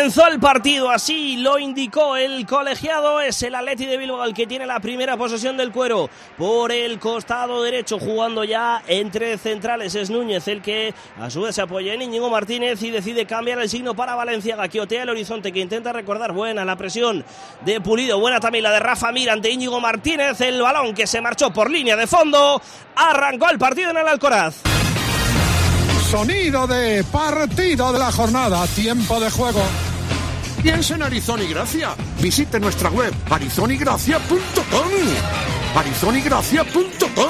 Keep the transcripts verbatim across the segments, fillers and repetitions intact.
Comenzó el partido, así lo indicó el colegiado. Es el Athletic de Bilbao el que tiene la primera posesión del cuero por el costado derecho, jugando ya entre centrales. Es Núñez el que a su vez se apoya en Íñigo Martínez y decide cambiar el signo para Valenciaga, que otea el horizonte, que intenta recordar. Buena la presión de Pulido, buena también la de Rafa Mir ante Íñigo Martínez. El balón que se marchó por línea de fondo. Arrancó el partido en el Alcoraz. Sonido de partido de la jornada, tiempo de juego. Piensa en Arizona y Gracia. Visite nuestra web arizona y gracia punto com. arizona y gracia punto com.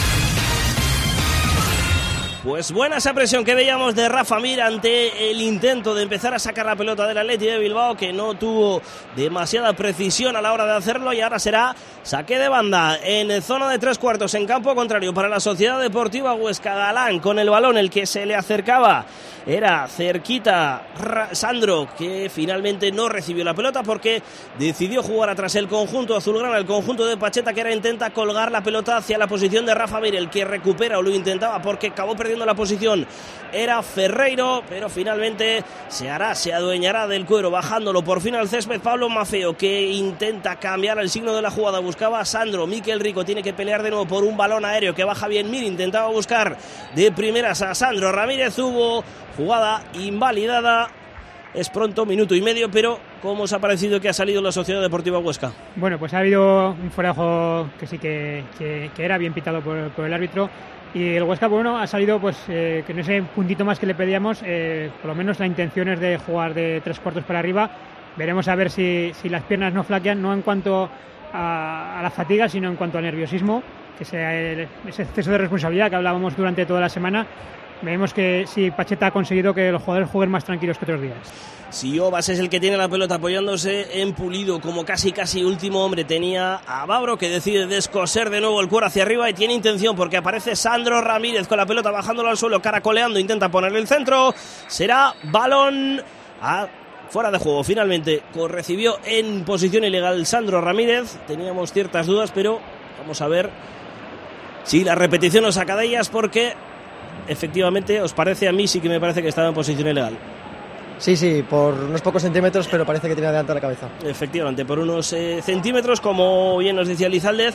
Pues buena esa presión que veíamos de Rafa Mir ante el intento de empezar a sacar la pelota del Athletic de Bilbao, que no tuvo demasiada precisión a la hora de hacerlo, y ahora será saque de banda en zona de tres cuartos en campo contrario para la Sociedad Deportiva Huesca. Galán con el balón, el que se le acercaba era cerquita Sandro, que finalmente no recibió la pelota porque decidió jugar atrás el conjunto azulgrana, el conjunto de Pacheta, que ahora intenta colgar la pelota hacia la posición de Rafa Mir. El que recupera o lo intentaba porque acabó perdiendo la posición era Ferreiro, pero finalmente se hará, se adueñará del cuero, bajándolo por fin al césped Pablo Maffeo, que intenta cambiar el signo de la jugada. Buscaba a Sandro, Mikel Rico tiene que pelear de nuevo por un balón aéreo que baja bien Mir, intentaba buscar de primeras a Sandro Ramírez. Hubo jugada invalidada. Es pronto, minuto y medio, pero ¿cómo os ha parecido que ha salido la Sociedad Deportiva Huesca? Bueno, pues ha habido un fuera de juego que sí que, que, que era bien pitado por, por el árbitro, y el Huesca, bueno, ha salido pues eh, con ese puntito más que le pedíamos. Eh, por lo menos la intención es de jugar de tres cuartos para arriba. Veremos a ver si, si las piernas no flaquean, no en cuanto a, a la fatiga, sino en cuanto al nerviosismo, que sea el, ese exceso de responsabilidad que hablábamos durante toda la semana. Vemos que si Pacheta ha conseguido que los jugadores jueguen más tranquilos que otros días. Si Obas es el que tiene la pelota apoyándose en Pulido, como casi casi último hombre tenía a Babro, que decide descoser de nuevo el cuero hacia arriba y tiene intención porque aparece Sandro Ramírez con la pelota bajándolo al suelo, caracoleando, intenta ponerle el centro. Será balón a fuera de juego. Finalmente recibió en posición ilegal Sandro Ramírez. Teníamos ciertas dudas, pero vamos a ver si la repetición nos saca de ellas, porque efectivamente, os parece, a mí sí que me parece que estaba en posición ilegal. Sí, sí, por unos pocos centímetros, pero parece que tiene adelante la cabeza. Efectivamente, por unos eh, centímetros, como bien nos decía Lizaldez.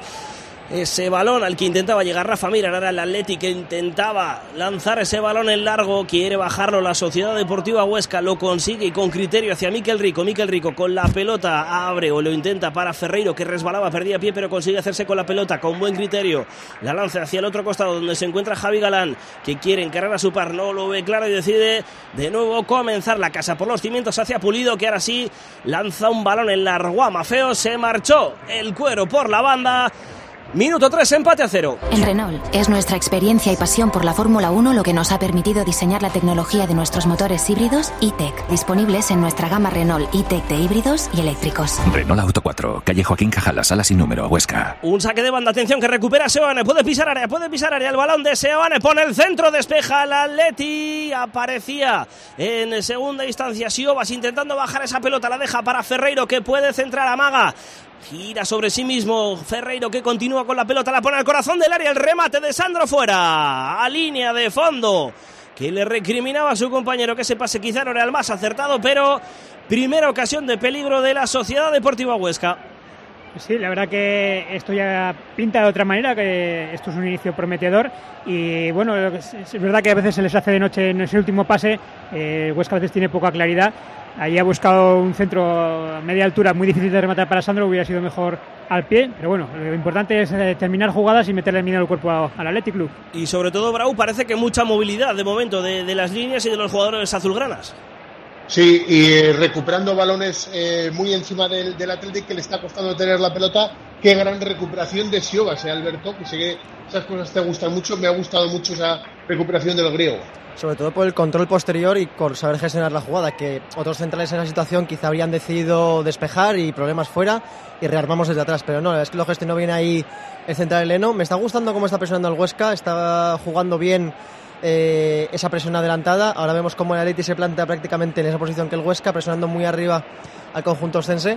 Ese balón al que intentaba llegar Rafa Mir, ahora el Athletic que intentaba lanzar ese balón en largo, quiere bajarlo la Sociedad Deportiva Huesca, lo consigue y con criterio hacia Mikel Rico. Mikel Rico con la pelota abre o lo intenta para Ferreiro, que resbalaba, perdía pie, pero consigue hacerse con la pelota con buen criterio. La lanza hacia el otro costado donde se encuentra Javi Galán, que quiere encargar a su par, no lo ve claro y decide de nuevo comenzar la casa por los cimientos hacia Pulido, que ahora sí lanza un balón en largo a Maffeo. Se marchó el cuero por la banda. Minuto tres, empate a cero. En Renault es nuestra experiencia y pasión por la Fórmula uno lo que nos ha permitido diseñar la tecnología de nuestros motores híbridos E-Tech, disponibles en nuestra gama Renault E-Tech de híbridos y eléctricos. Renault Auto cuatro, calle Joaquín Cajala, sala sin número, Huesca. Un saque de banda, atención, que recupera Seoane, puede pisar área, puede pisar área, el balón de Seoane, pone el centro, despeja el Atleti, aparecía en segunda instancia Siobas intentando bajar esa pelota, la deja para Ferreiro, que puede centrar, amaga. Gira sobre sí mismo Ferreiro, que continúa con la pelota, la pone al corazón del área, el remate de Sandro fuera, a línea de fondo, que le recriminaba a su compañero que ese pase quizá no era el más acertado, pero primera ocasión de peligro de la Sociedad Deportiva Huesca. Sí, la verdad que esto ya pinta de otra manera, que esto es un inicio prometedor y bueno, es verdad que a veces se les hace de noche en ese último pase. eh, Huesca a veces tiene poca claridad. Ahí ha buscado un centro a media altura muy difícil de rematar para Sandro, hubiera sido mejor al pie, pero bueno, lo importante es eh, terminar jugadas y meterle miedo al cuerpo a, al Athletic Club. Y sobre todo, Brau, parece que mucha movilidad de momento de, de las líneas y de los jugadores azulgranas. Sí, y eh, recuperando balones eh, muy encima del, del Athletic, que le está costando tener la pelota. Qué gran recuperación de Siobas, eh, Alberto, que sé que esas cosas te gustan mucho. Me ha gustado mucho esa recuperación del griego. Sobre todo por el control posterior y por saber gestionar la jugada, que otros centrales en la situación quizá habrían decidido despejar y problemas fuera y rearmamos desde atrás, pero no, es que lo gestionó bien ahí el central heleno. Me está gustando cómo está presionando el Huesca, está jugando bien eh, esa presión adelantada. Ahora vemos cómo el Athletic se plantea prácticamente en esa posición que el Huesca, presionando muy arriba al conjunto ostense,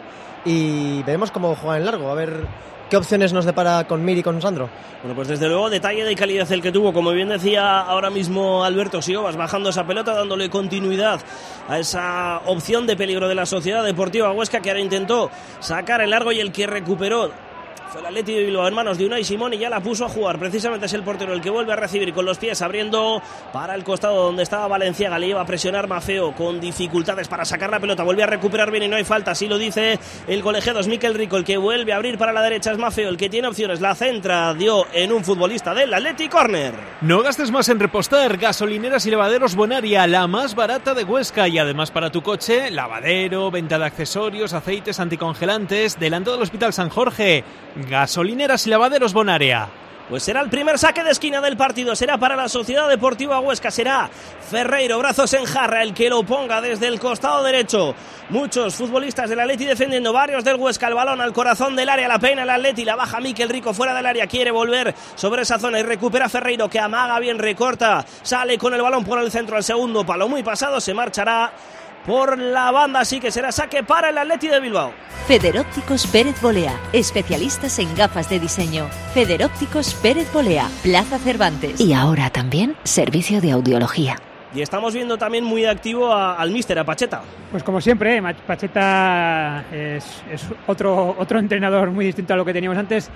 y veremos cómo juega en largo, a ver qué opciones nos depara con Mir y con Sandro. Bueno, pues desde luego detalle de calidad el que tuvo, como bien decía ahora mismo Alberto Siobas, bajando esa pelota, dándole continuidad a esa opción de peligro de la Sociedad Deportiva Huesca, que ahora intentó sacar el largo, y el que recuperó fue el Athletic de Bilbao en manos de Unai Simón, y ya la puso a jugar. Precisamente es el portero el que vuelve a recibir con los pies, abriendo para el costado donde estaba Valenciaga. Le lleva a presionar Maffeo con dificultades para sacar la pelota. Vuelve a recuperar bien y no hay falta, así lo dice el colegiado. Es Mikel Rico el que vuelve a abrir para la derecha. Es Maffeo el que tiene opciones. La centra, dio en un futbolista del Athletic. Corner. No gastes más en repostar. Gasolineras y lavaderos Bonaria, la más barata de Huesca, y además para tu coche, lavadero, venta de accesorios, aceites anticongelantes, delante del Hospital San Jorge. Gasolineras y lavaderos Bonaria. Pues será el primer saque de esquina del partido, será para la Sociedad Deportiva Huesca, será Ferreiro, brazos en jarra, el que lo ponga desde el costado derecho. Muchos futbolistas del Atleti defendiendo, varios del Huesca, el balón al corazón del área, la peina el Atleti, la baja Mikel Rico fuera del área, quiere volver sobre esa zona y recupera Ferreiro, que amaga bien, recorta, sale con el balón por el centro al segundo palo, muy pasado, se marchará por la banda, así que será saque para el Athletic de Bilbao. Federópticos Pérez Bolea, especialistas en gafas de diseño. Federópticos Pérez Bolea, Plaza Cervantes. Y ahora también servicio de audiología. Y estamos viendo también muy activo a, al míster, a Pacheta. Pues como siempre, eh, Pacheta es, es otro, otro entrenador muy distinto a lo que teníamos antes.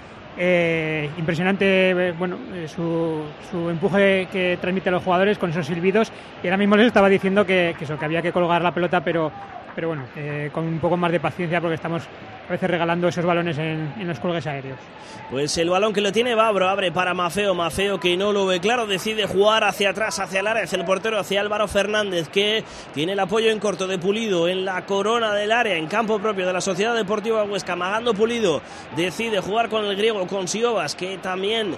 Eh, impresionante, eh, bueno, eh, su, su empuje que transmite a los jugadores con esos silbidos, y ahora mismo les estaba diciendo que, que eso, que había que colgar la pelota, pero, pero bueno, eh, con un poco más de paciencia, porque estamos a veces regalando esos balones en, en los colgues aéreos. Pues el balón que lo tiene Babro, abre para Maffeo, Maffeo que no lo ve claro, decide jugar hacia atrás, hacia el área, hacia el portero, hacia Álvaro Fernández, que tiene el apoyo en corto de Pulido en la corona del área, en campo propio de la Sociedad Deportiva Huesca, amagando Pulido, decide jugar con el griego, con Siobas, que también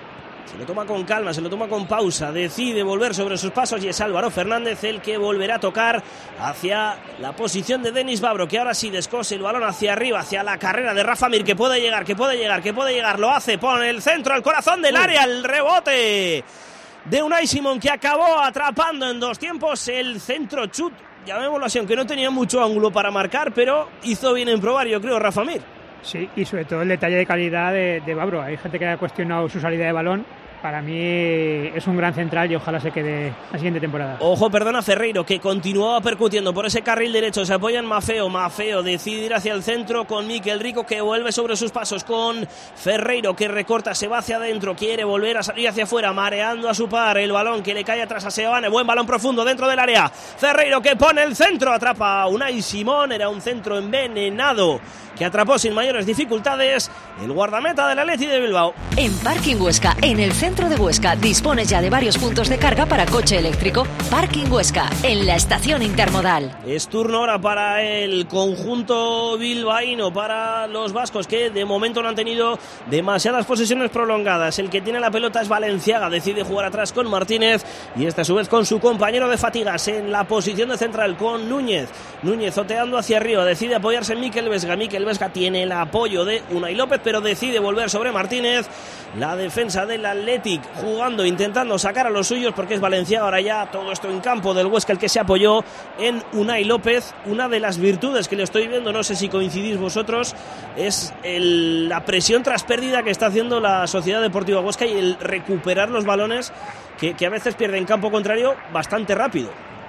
se lo toma con calma, se lo toma con pausa, decide volver sobre sus pasos, y es Álvaro Fernández el que volverá a tocar hacia la posición de Denis Babro, que ahora sí descose el balón hacia arriba, hacia la carrera de Rafa Mir, que puede llegar, que puede llegar, que puede llegar, lo hace, pone el centro al corazón del área, el rebote de Unai Simón, que acabó atrapando en dos tiempos el centro chut, llamémoslo así, aunque no tenía mucho ángulo para marcar, pero hizo bien en probar, yo creo, Rafa Mir. Sí, y sobre todo el detalle de calidad de, de Babro. Hay gente que ha cuestionado su salida de balón. Para mí es un gran central y ojalá se quede la siguiente temporada. Ojo, perdona, Ferreiro, que continuaba percutiendo por ese carril derecho. Se apoya en Maffeo. Maffeo decide ir hacia el centro con Mikel Rico, que vuelve sobre sus pasos con Ferreiro, que recorta, se va hacia adentro, quiere volver a salir hacia afuera, mareando a su par. El balón que le cae atrás a Seoane. Buen balón profundo dentro del área. Ferreiro que pone el centro, atrapa a Unai Simón. Era un centro envenenado que atrapó sin mayores dificultades el guardameta del Athletic de Bilbao. En Parking Huesca, en el centro de Huesca, dispones ya de varios puntos de carga para coche eléctrico. Parking Huesca, en la estación intermodal. Es turno ahora para el conjunto bilbaíno, para los vascos, que de momento no han tenido demasiadas posesiones prolongadas. El que tiene la pelota es Valenciaga, decide jugar atrás con Martínez, y este a su vez con su compañero de fatigas en la posición de central con Núñez. Núñez oteando hacia arriba, decide apoyarse en Mikel Vesga. Mikel Vesga tiene el apoyo de Unai López, pero decide volver sobre Martínez. La defensa del Athletic jugando, intentando sacar a los suyos, porque es Valenciaga ahora ya, todo esto en campo del Huesca, el que se apoyó en Unai López. Una de las virtudes que le estoy viendo, no sé si coincidís vosotros, es el, la presión tras pérdida que está haciendo la Sociedad Deportiva Huesca, y el recuperar los balones que, que a veces pierde en campo contrario bastante rápido.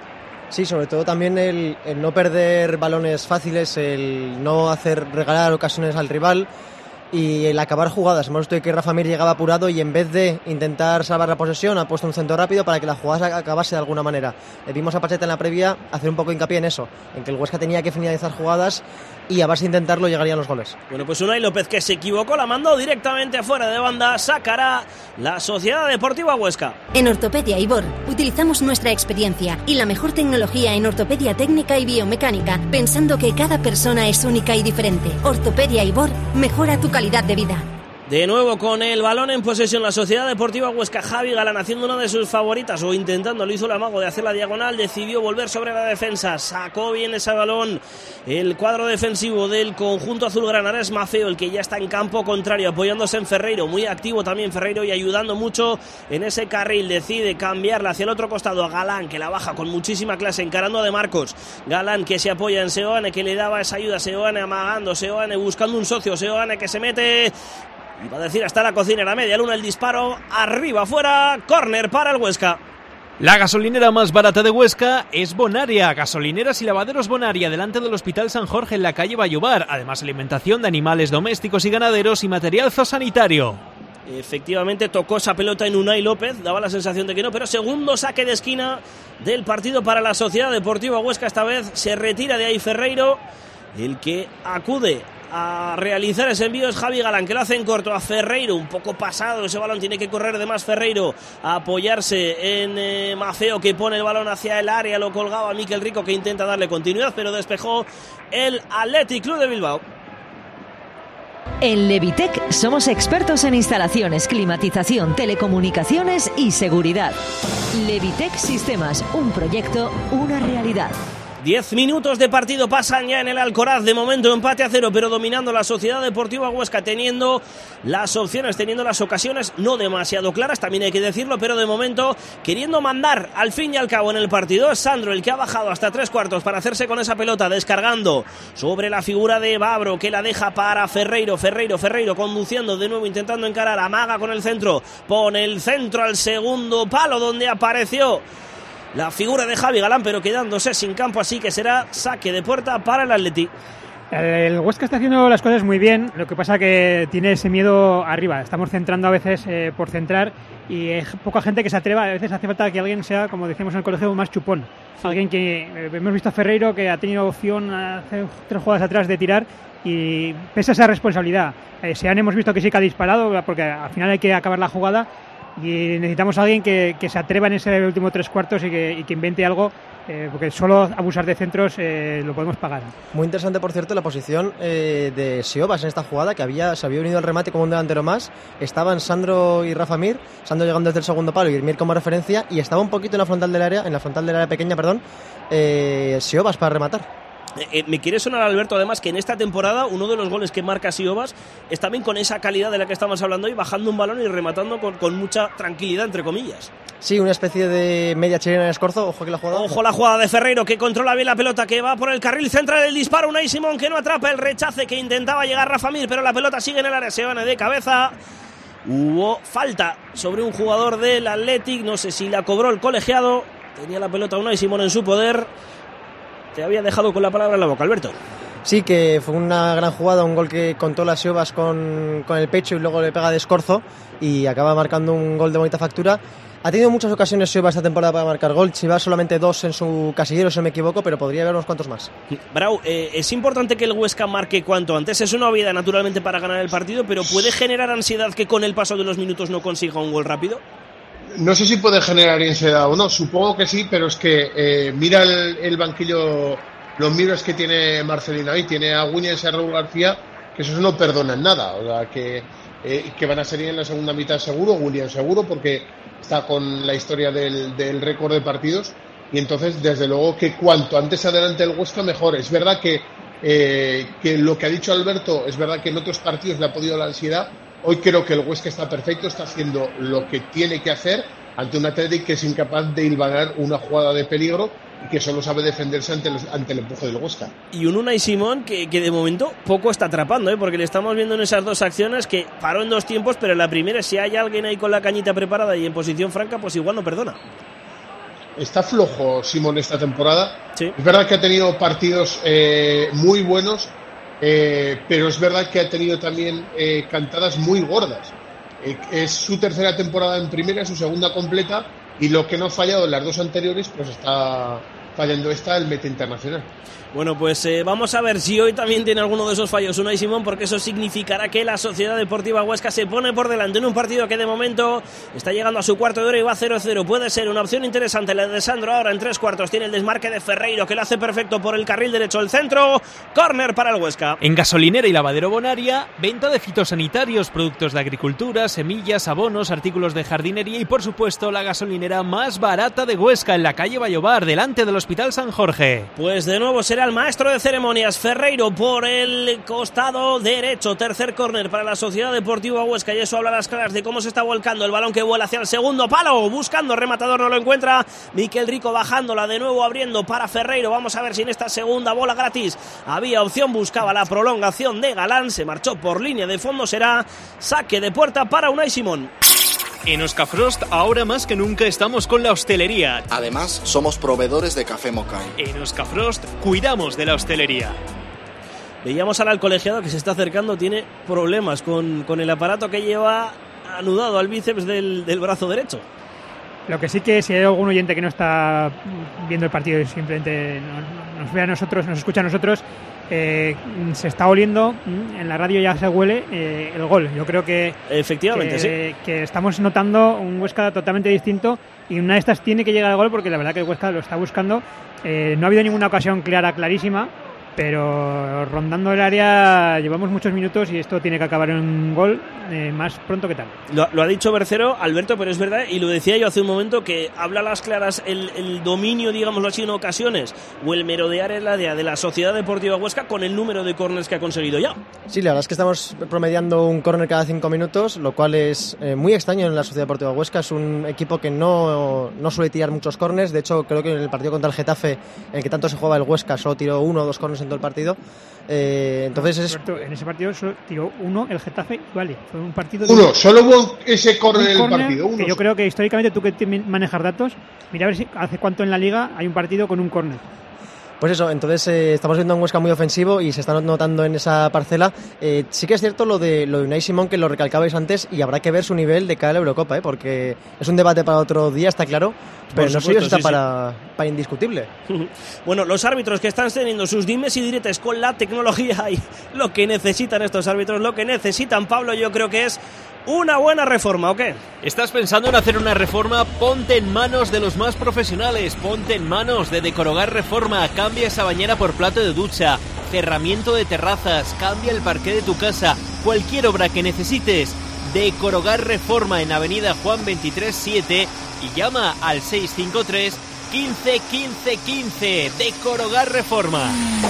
Sí, sobre todo también el, el no perder balones fáciles, el no hacer regalar ocasiones al rival y el acabar jugadas. Hemos visto que Rafa Mir llegaba apurado y en vez de intentar salvar la posesión ha puesto un centro rápido para que la jugada acabase de alguna manera. Le vimos a Pacheta en la previa hacer un poco hincapié en eso, en que el Huesca tenía que finalizar jugadas y a base de intentarlo llegarían los goles. Bueno, pues Unai López, que se equivocó, la mandó directamente afuera de banda, sacará la Sociedad Deportiva Huesca. En Ortopedia Ibor utilizamos nuestra experiencia y la mejor tecnología en ortopedia técnica y biomecánica, pensando que cada persona es única y diferente. Ortopedia Ibor mejora tu calidad de vida. De nuevo con el balón en posesión la Sociedad Deportiva Huesca. Javi Galán haciendo una de sus favoritas o intentando, lo hizo el amago de hacer la diagonal, decidió volver sobre la defensa, sacó bien ese balón el cuadro defensivo del conjunto azulgrana. Es Mafeo el que ya está en campo contrario apoyándose en Ferreiro, muy activo también Ferreiro y ayudando mucho en ese carril. Decide cambiarla hacia el otro costado a Galán, que la baja con muchísima clase encarando a De Marcos. Galán que se apoya en Seoane, que le daba esa ayuda, Seoane amagando, Seoane buscando un socio, Seoane que se mete, iba a decir hasta la cocinera, media luna el disparo, arriba, afuera, córner para el Huesca. La gasolinera más barata de Huesca es Bonaria. Gasolineras y lavaderos Bonaria, delante del Hospital San Jorge en la calle Vallobar. Además, alimentación de animales domésticos y ganaderos y material zoosanitario. Efectivamente tocó esa pelota en Unai López, daba la sensación de que no, pero segundo saque de esquina del partido para la Sociedad Deportiva Huesca. Esta vez se retira de ahí Ferreiro, el que acude a realizar ese envío es Javi Galán, que lo hace en corto a Ferreiro, un poco pasado ese balón, tiene que correr de más Ferreiro, a apoyarse en eh, Mafeo, que pone el balón hacia el área, lo colgaba Miquel Rico, que intenta darle continuidad, pero despejó el Athletic Club de Bilbao. En Levitec somos expertos en instalaciones, climatización, telecomunicaciones y seguridad. Levitec Sistemas, un proyecto, una realidad. Diez minutos de partido pasan ya en el Alcoraz, de momento empate a cero, pero dominando la Sociedad Deportiva Huesca, teniendo las opciones, teniendo las ocasiones no demasiado claras, también hay que decirlo, pero de momento queriendo mandar al fin y al cabo en el partido. Es Sandro el que ha bajado hasta tres cuartos para hacerse con esa pelota, descargando sobre la figura de Babro, que la deja para Ferreiro, Ferreiro, Ferreiro conduciendo de nuevo, intentando encarar, amaga con el centro, pone el centro al segundo palo donde apareció la figura de Javi Galán, pero quedándose sin campo, así que será saque de puerta para el Atleti. El Huesca está haciendo las cosas muy bien, lo que pasa que tiene ese miedo arriba. Estamos centrando a veces eh, por centrar y hay poca gente que se atreva. A veces hace falta que alguien sea, como decíamos en el colegio, más chupón. Sí. Alguien que eh, hemos visto a Ferreiro, que ha tenido opción hace tres jugadas atrás de tirar, y pesa esa responsabilidad. Eh, Sean hemos visto que sí que ha disparado, porque al final hay que acabar la jugada. Y necesitamos a alguien que, que se atreva en ese último tres cuartos y que, y que invente algo, eh, porque solo abusar de centros eh, lo podemos pagar. Muy interesante, por cierto, la posición eh, de Siobas en esta jugada, que había se había unido al remate como un delantero más. Estaban Sandro y Rafa Mir, Sandro llegando desde el segundo palo y Mir como referencia, y estaba un poquito en la frontal del área, en la frontal del área pequeña, perdón, eh, Siobas para rematar. Eh, me quiere sonar, Alberto, además, que en esta temporada uno de los goles que marca Siobas es también con esa calidad de la que estamos hablando hoy, bajando un balón y rematando con, con mucha tranquilidad, entre comillas. Sí, una especie de media chilena en Escorzo. Ojo que la jugada. Ojo la jugada de Ferreiro, que controla bien la pelota, que va por el carril central del disparo. Unai Simón, que no atrapa el rechace, que intentaba llegar Rafa Mir, pero la pelota sigue en el área, se van de cabeza. Hubo falta sobre un jugador del Athletic, no sé si la cobró el colegiado. Tenía la pelota Unai Simón en su poder. Te había dejado con la palabra en la boca, Alberto. Sí, que fue una gran jugada, un gol que contó las Siobas con, con el pecho y luego le pega de Escorzo y acaba marcando un gol de bonita factura. Ha tenido muchas ocasiones Siobas esta temporada para marcar gol, Chivas solamente dos en su casillero, si no me equivoco, pero podría haber unos cuantos más. Bravo, eh, es importante que el Huesca marque cuanto antes, es una obviedad naturalmente para ganar el partido, pero ¿puede generar ansiedad que con el paso de los minutos no consiga un gol rápido? No sé si puede generar ansiedad o no, supongo que sí, pero es que eh, mira el, el banquillo, los miros que tiene Marcelino ahí, tiene a Williams y a Raúl García, que esos no perdonan nada, o sea, que, eh, que van a salir en la segunda mitad seguro, Williams seguro, porque está con la historia del, del récord de partidos, y entonces desde luego que cuanto antes adelante el Huesca mejor. Es verdad que, eh, que lo que ha dicho Alberto, es verdad que en otros partidos le ha podido la ansiedad. Hoy creo que el Huesca está perfecto, está haciendo lo que tiene que hacer ante un Athletic que es incapaz de hilvanar una jugada de peligro y que solo sabe defenderse ante el, ante el empuje del Huesca. Y un Unai Simón que, que de momento poco está atrapando, ¿eh? Porque le estamos viendo en esas dos acciones que paró en dos tiempos, pero en la primera, si hay alguien ahí con la cañita preparada y en posición franca, pues igual no perdona. Está flojo Simón esta temporada. Sí. Es verdad que ha tenido partidos eh, muy buenos, Eh, pero es verdad que ha tenido también eh, cantadas muy gordas. Eh, es su tercera temporada en primera, su segunda completa, y lo que no ha fallado en las dos anteriores, pues está, fallando esta el Meta Internacional. Bueno, pues eh, vamos a ver si hoy también tiene alguno de esos fallos Unai Simón, porque eso significará que la Sociedad Deportiva Huesca se pone por delante en un partido que de momento está llegando a su cuarto de hora y va cero cero. Puede ser una opción interesante la de Sandro ahora en tres cuartos. Tiene el desmarque de Ferreiro, que lo hace perfecto por el carril derecho del centro. Córner para el Huesca. En Gasolinera y Lavadero Bonaria, venta de fitosanitarios, productos de agricultura, semillas, abonos, artículos de jardinería y, por supuesto, la gasolinera más barata de Huesca, en la calle Vallobar, delante del Hospital San Jorge. Pues de nuevo será el maestro de ceremonias, Ferreiro, por el costado derecho. Tercer córner para la Sociedad Deportiva Huesca, y eso habla a las claras de cómo se está volcando el balón, que vuela hacia el segundo palo, buscando rematador, no lo encuentra. Miquel Rico bajándola de nuevo, abriendo para Ferreiro. Vamos a ver si en esta segunda bola gratis había opción, buscaba la prolongación de Galán, se marchó por línea de fondo. Será saque de puerta para Unai Simón. En Oscafrost, ahora más que nunca, estamos con la hostelería. Además, somos proveedores de café Mokai. En Oscafrost, cuidamos de la hostelería. Veíamos al colegiado que se está acercando, tiene problemas con, con el aparato que lleva anudado al bíceps del, del brazo derecho. Lo que sí que si hay algún oyente que no está viendo el partido y simplemente nos, nos ve a nosotros, nos escucha a nosotros, eh, se está oliendo, en la radio ya se huele eh, el gol. Yo creo que efectivamente que, sí. que estamos notando un Huesca totalmente distinto, y una de estas tiene que llegar al gol, porque la verdad que el Huesca lo está buscando. Eh, no ha habido ninguna ocasión clara, clarísima, pero rondando el área llevamos muchos minutos y esto tiene que acabar en un gol eh, más pronto que tal. Lo, lo ha dicho Bercero, Alberto, pero es verdad, y lo decía yo hace un momento, que habla a las claras el, el dominio, digámoslo así, en ocasiones, o el merodear el área de la Sociedad Deportiva Huesca con el número de córners que ha conseguido ya. Sí, la verdad es que estamos promediando un córner cada cinco minutos, lo cual es eh, muy extraño en la Sociedad Deportiva Huesca. Es un equipo que no, no suele tirar muchos córners. De hecho, creo que en el partido contra el Getafe, en el que tanto se jugaba el Huesca, solo tiró uno o dos córners en todo el partido. Eh, entonces es... En ese partido solo tiró uno el Getafe, vale, fue un partido uno, de... solo hubo ese córner en el partido, uno. Que yo creo que históricamente, tú que manejas datos, mira a ver si hace cuánto en la liga hay un partido con un córner. Pues eso, entonces eh, estamos viendo un Huesca muy ofensivo y se está notando en esa parcela. Eh, sí que es cierto lo de lo de Unai Simón, que lo recalcabais antes, y habrá que ver su nivel de cara a la Eurocopa, ¿eh? Porque es un debate para otro día, está claro, pero no sé si está sí, para, sí. para indiscutible. Bueno, los árbitros que están teniendo sus dimes y diretes con la tecnología y lo que necesitan estos árbitros, lo que necesitan, Pablo, yo creo que es una buena reforma, ¿o qué? ¿Estás pensando en hacer una reforma? Ponte en manos de los más profesionales, ponte en manos de Decorogar Reforma. Cambia esa bañera por plato de ducha, cerramiento de terrazas, cambia el parqué de tu casa, cualquier obra que necesites. Decorogar Reforma en Avenida Juan veintitrés siete y llama al seis cinco tres, quince, quince, quince. Decorogar Reforma.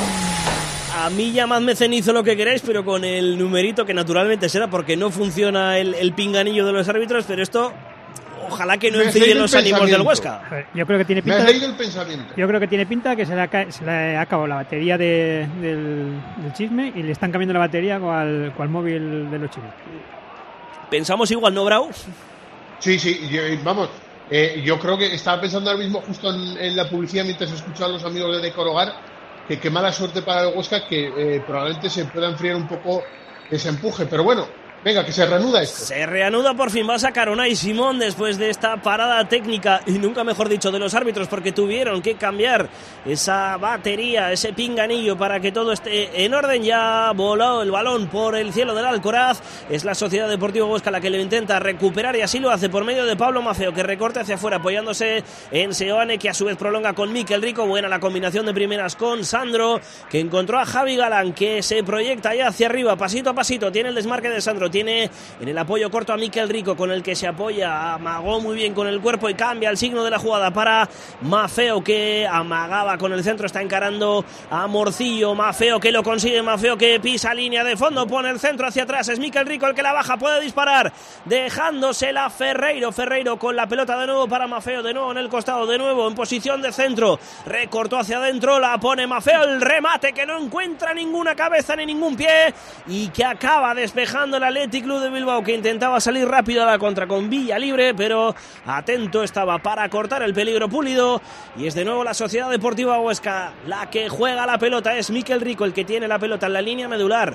A mí llamadme cenizo lo que queráis, pero con el numerito, que naturalmente será porque no funciona el, el pinganillo de los árbitros, pero esto ojalá que no enfríen los ánimos del Huesca. Ver, yo creo que tiene pinta. Me has leído el pensamiento. Yo creo que tiene pinta que se le ha, se le ha acabado la batería de, del, del chisme y le están cambiando la batería con el móvil de los chinos. Pensamos igual, ¿no, Brau? Sí, sí, yo, vamos. Eh, yo creo que estaba pensando ahora mismo justo en, en la publicidad mientras escuchaba a los amigos de Decorogar. Que qué mala suerte para el Huesca, que eh, probablemente se pueda enfriar un poco ese empuje, pero bueno, venga, que se reanuda esto. Se reanuda por fin, va a sacar Unai Simón después de esta parada técnica, y nunca mejor dicho, de los árbitros, porque tuvieron que cambiar esa batería, ese pinganillo para que todo esté en orden. Ya voló el balón por el cielo del Alcoraz, es la Sociedad Deportiva Huesca la que lo intenta recuperar, y así lo hace por medio de Pablo Mafeo, que recorta hacia afuera apoyándose en Seoane, que a su vez prolonga con Miquel Rico. Buena la combinación de primeras con Sandro, que encontró a Javi Galán, que se proyecta ya hacia arriba, pasito a pasito, tiene el desmarque de Sandro, tiene en el apoyo corto a Miquel Rico, con el que se apoya, amagó muy bien con el cuerpo y cambia el signo de la jugada para Mafeo, que amagaba con el centro, está encarando a Morcillo. Mafeo que lo consigue, Mafeo que pisa línea de fondo, pone el centro hacia atrás, es Miquel Rico el que la baja, puede disparar, dejándosela Ferreiro. Ferreiro con la pelota de nuevo para Mafeo, de nuevo en el costado, de nuevo en posición de centro, recortó hacia adentro, la pone Mafeo, el remate que no encuentra ninguna cabeza ni ningún pie y que acaba despejando el Athletic Club de Bilbao, que intentaba salir rápido a la contra con Villa libre, pero atento estaba para cortar el peligro Pulido, y es de nuevo la Sociedad Deportiva Huesca la que juega la pelota. Es Miquel Rico el que tiene la pelota en la línea medular,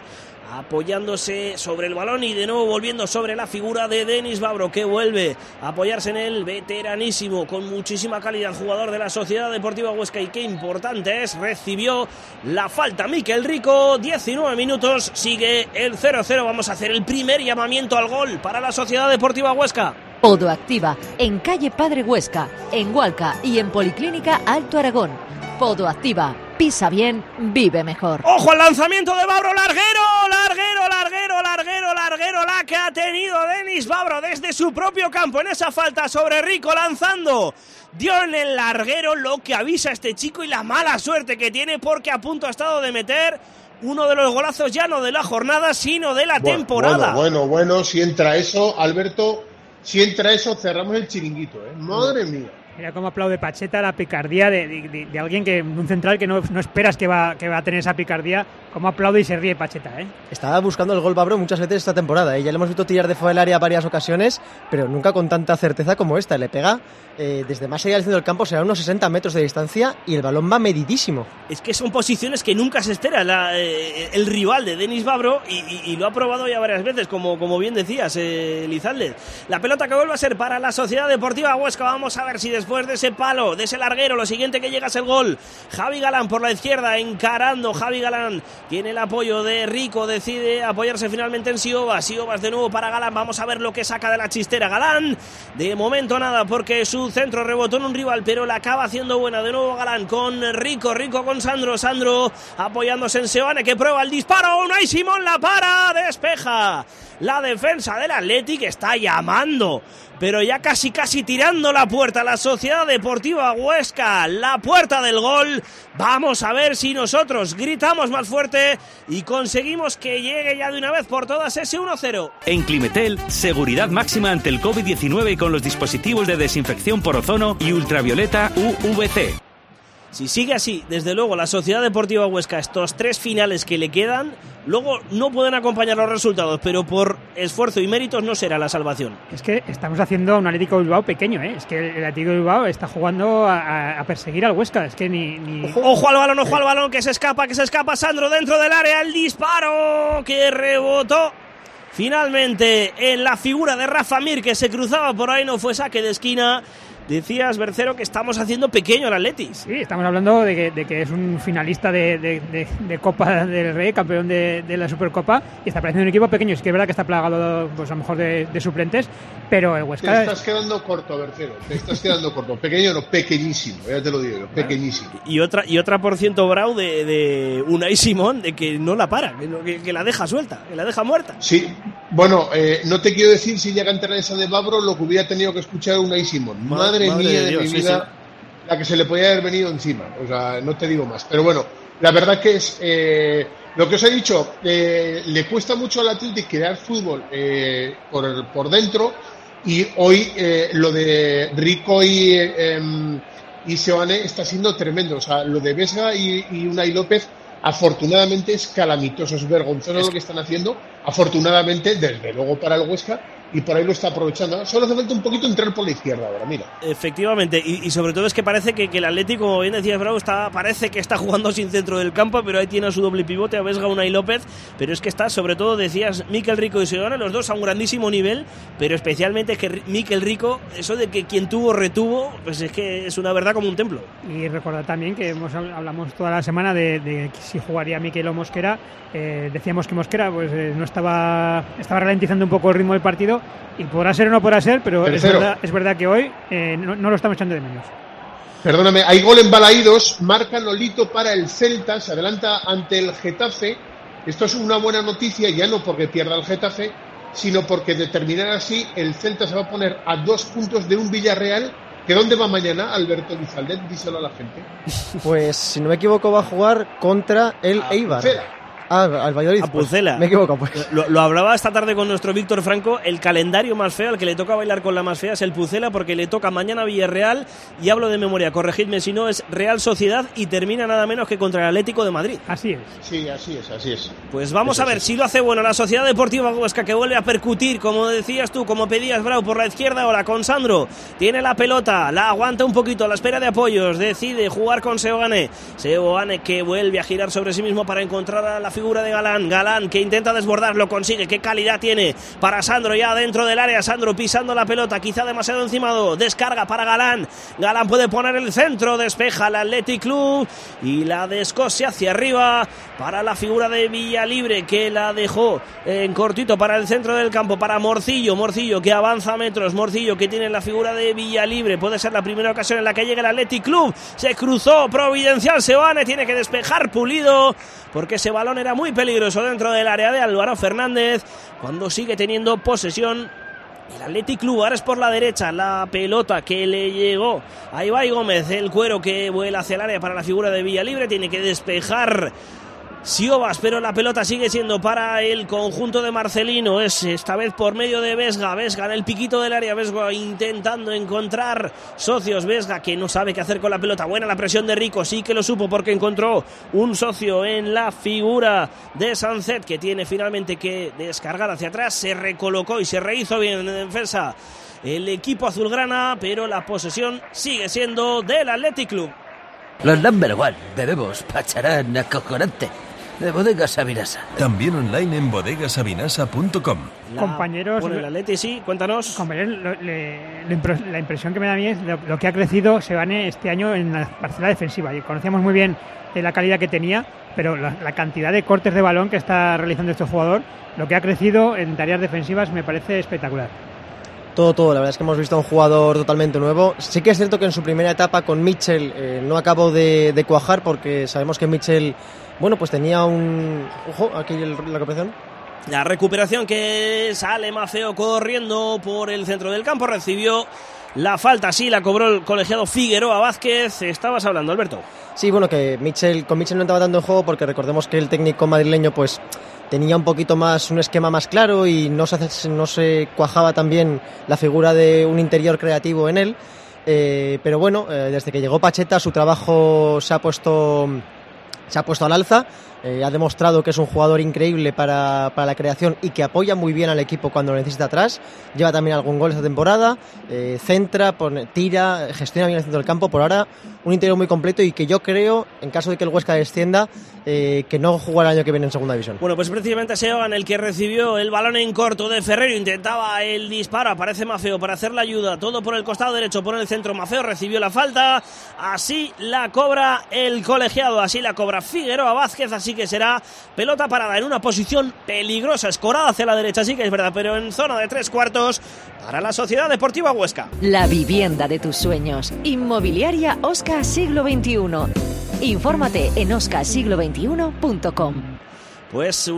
apoyándose sobre el balón y de nuevo volviendo sobre la figura de Denis Vavro, que vuelve a apoyarse en el veteranísimo, con muchísima calidad, jugador de la Sociedad Deportiva Huesca, y qué importante es, recibió la falta Mikel Rico. Diecinueve minutos, sigue el cero cero. Vamos a hacer el primer llamamiento al gol para la Sociedad Deportiva Huesca. Podoactiva, en calle Padre Huesca, en Hualca y en Policlínica Alto Aragón. Podoactiva, pisa bien, vive mejor. ¡Ojo al lanzamiento de Vavro! ¡Larguero, larguero, larguero, larguero, larguero! La que ha tenido Denis Vavro desde su propio campo en esa falta sobre Rico, lanzando. Dio en el larguero, lo que avisa a este chico y la mala suerte que tiene, porque a punto ha estado de meter uno de los golazos ya no de la jornada, sino de la bueno, temporada. Bueno, bueno, bueno, si entra eso, Alberto, si entra eso, cerramos el chiringuito, ¿eh? Madre mía. Mira cómo aplaude Pacheta la picardía de, de, de alguien que, un central que no, no esperas que va, que va a tener esa picardía. Cómo aplaude y se ríe Pacheta, ¿eh? Estaba buscando el gol Vavro muchas veces esta temporada, ¿eh? Ya le hemos visto tirar de fuera del área varias ocasiones, pero nunca con tanta certeza como esta. Le pega eh, desde más allá del centro del campo, será unos sesenta metros de distancia, y el balón va medidísimo. Es que son posiciones que nunca se espera la, eh, el rival de Denis Vavro, y, y, y lo ha probado ya varias veces, como, como bien decías, eh, Lizalde. La pelota que vuelve a ser para la Sociedad Deportiva Huesca. Vamos a ver si después de ese palo, de ese larguero, lo siguiente que llega es el gol. Javi Galán por la izquierda, encarando. Javi Galán tiene el apoyo de Rico, decide apoyarse finalmente en Siobas. Siobas de nuevo para Galán. Vamos a ver lo que saca de la chistera Galán. De momento nada, porque su centro rebotó en un rival, pero la acaba haciendo buena. De nuevo Galán con Rico, Rico con Sandro, Sandro apoyándose en Seoane, que prueba el disparo. Unai Simón la para, despeja la defensa del Athletic, está llamando, pero ya casi casi tirando la puerta a la Sociedad Deportiva Huesca, la puerta del gol. Vamos a ver si nosotros gritamos más fuerte y conseguimos que llegue ya de una vez por todas ese uno cero. En Climetel, seguridad máxima ante el covid diecinueve con los dispositivos de desinfección por ozono y ultravioleta U V C. Si sigue así, desde luego, la Sociedad Deportiva Huesca, estos tres finales que le quedan, luego no pueden acompañar los resultados, pero por esfuerzo y méritos no será la salvación. Es que estamos haciendo un Atlético Bilbao pequeño, ¿eh? Es que el Atlético Bilbao está jugando a, a perseguir al Huesca, es que ni... ni... Ojo, ojo al balón, ojo al balón, que se escapa, que se escapa Sandro dentro del área, el disparo que rebotó finalmente en la figura de Rafa Mir, que se cruzaba por ahí, no fue saque de esquina. Decías, Bercero, que estamos haciendo pequeño al Athletic. Sí, estamos hablando de que, de que es un finalista de, de, de, de Copa del Rey, campeón de, de la Supercopa, y está pareciendo un equipo pequeño. Es que es verdad que está plagado, pues a lo mejor de, de suplentes, pero el Huesca... Te estás quedando corto, Bercero, te estás quedando corto. Pequeño no, pequeñísimo, ya te lo digo, pequeñísimo. Y otra y otra por ciento Brau de, de Unai Simón, de que no la para, que, no, que, que la deja suelta, que la deja muerta. Sí, bueno, eh, no te quiero decir si llega a entrar esa de Vavro lo que hubiera tenido que escuchar Unai Simón. Madre Madre, Madre mía de, Dios, de mi vida, sí, sí. La que se le podía haber venido encima. O sea, no te digo más. Pero bueno, la verdad que es eh, lo que os he dicho. Eh, le cuesta mucho al Athletic crear fútbol eh, por, por dentro. Y hoy eh, lo de Rico y, eh, y Seoane está siendo tremendo. O sea, lo de Vesga y, y Unai López, afortunadamente es calamitoso, es vergonzoso lo que están haciendo. Afortunadamente, desde luego para el Huesca, y por ahí lo está aprovechando. Solo hace falta un poquito entrar por la izquierda ahora, mira. Efectivamente, y, y sobre todo es que parece que, que el Atlético, como bien decías, Bravo, está, parece que está jugando sin centro del campo, pero ahí tiene a su doble pivote, a Vesga, Unai López, pero es que está, sobre todo, decías, Mikel Rico y Seoane, los dos a un grandísimo nivel, pero especialmente es que Mikel Rico, eso de que quien tuvo, retuvo, pues es que es una verdad como un templo. Y recordad también que hemos, hablamos toda la semana de, de si jugaría Mikel o Mosquera. Eh, decíamos que Mosquera pues eh, no estaba estaba ralentizando un poco el ritmo del partido, y podrá ser o no podrá ser, pero es verdad, es verdad que hoy eh, no, no lo estamos echando de menos. Perdóname, hay gol en Balaídos, marca Nolito para el Celta, se adelanta ante el Getafe. Esto es una buena noticia, ya no porque pierda el Getafe, sino porque de terminar así el Celta se va a poner a dos puntos de un Villarreal. ¿Que dónde va mañana, Alberto Lizalde? Díselo a la gente. Pues si no me equivoco va a jugar contra el a Eibar. Pucela. Ah, al Valladolid. A Pucela. Pues, me equivoco, pues. Lo, lo hablaba esta tarde con nuestro Víctor Franco. El calendario más feo, al que le toca bailar con la más fea, es el Pucela, porque le toca mañana Villarreal, y hablo de memoria, corregidme si no, es Real Sociedad, y termina nada menos que contra el Atlético de Madrid. Así es. Sí, así es, así es. Pues vamos Eso a ver es. si lo hace bueno la Sociedad Deportiva Huesca, que vuelve a percutir, como decías tú, como pedías, Brau, por la izquierda ahora con Sandro. Tiene la pelota, la aguanta un poquito a la espera de apoyos, decide jugar con Seoane. Seoane que vuelve a girar sobre sí mismo para encontrar a la figura de Galán. Galán que intenta desbordar, lo consigue. Qué calidad tiene para Sandro ya dentro del área. Sandro pisando la pelota, quizá demasiado encimado. Descarga para Galán. Galán puede poner el centro, despeja el Athletic Club y la de Escocia hacia arriba para la figura de Villalibre, que la dejó en cortito para el centro del campo, para Morcillo. Morcillo que avanza metros. Morcillo que tiene la figura de Villalibre. Puede ser la primera ocasión en la que llegue el Athletic Club. Se cruzó Providencial Seoane, tiene que despejar Pulido porque ese balón era muy peligroso dentro del área de Álvaro Fernández cuando sigue teniendo posesión el Athletic Club. Ahora es por la derecha la pelota que le llegó a Ibai Gómez, el cuero que vuela hacia el área para la figura de Villalibre, tiene que despejar Siobas, pero la pelota sigue siendo para el conjunto de Marcelino. Es esta vez por medio de Vesga. Vesga en el piquito del área. Vesga intentando encontrar socios. Vesga que no sabe qué hacer con la pelota. Buena la presión de Rico. Sí que lo supo porque encontró un socio en la figura de Sancet, que tiene finalmente que descargar hacia atrás. Se recolocó y se rehizo bien en defensa el equipo azulgrana, pero la posesión sigue siendo del Athletic Club. Los number one. Bebemos pacharán acojonante. De Bodegas Sabinasa. También online en bodegas sabinasa punto com. Compañeros, bueno, el Atleti, sí, cuéntanos. Compañeros, lo, le, la impresión que me da a mí es lo, lo que ha crecido Seoane este año en la parcela defensiva. Y conocíamos muy bien la calidad que tenía, pero la, la cantidad de cortes de balón que está realizando este jugador, lo que ha crecido en tareas defensivas me parece espectacular. Todo, todo. La verdad es que hemos visto a un jugador totalmente nuevo. Sí que es cierto que en su primera etapa con Mitchell eh, no acabó de, de cuajar, porque sabemos que Mitchell, bueno, pues tenía un... Ojo, aquí el, la recuperación. La recuperación que sale Mafeo corriendo por el centro del campo. Recibió la falta, sí, la cobró el colegiado Figueroa Vázquez. Estabas hablando, Alberto. Sí, bueno, que Mitchell, con Mitchell no estaba dando en juego porque recordemos que el técnico madrileño, pues... tenía un poquito más, un esquema más claro y no se, no se cuajaba tan bien la figura de un interior creativo en él, eh, pero bueno, eh, desde que llegó Pacheta su trabajo se ha puesto, se ha puesto al alza, eh, ha demostrado que es un jugador increíble para, para la creación y que apoya muy bien al equipo cuando lo necesita atrás, lleva también algún gol esta temporada, eh, centra, pone, tira, gestiona bien el centro del campo. Por ahora un interior muy completo y que yo creo, en caso de que el Huesca descienda, Eh, que no jugará el año que viene en segunda división. Bueno, pues precisamente Seoane el que recibió el balón en corto de Ferreiro, intentaba el disparo, aparece Mafeo para hacer la ayuda, todo por el costado derecho, por el centro. Mafeo recibió la falta, así la cobra el colegiado, así la cobra Figueroa Vázquez, así que será pelota parada en una posición peligrosa, escorada hacia la derecha, sí que es verdad, pero en zona de tres cuartos para la Sociedad Deportiva Huesca. La vivienda de tus sueños. Inmobiliaria Oscar Siglo veintiuno. Infórmate en oscar siglo veintiuno punto com. Pues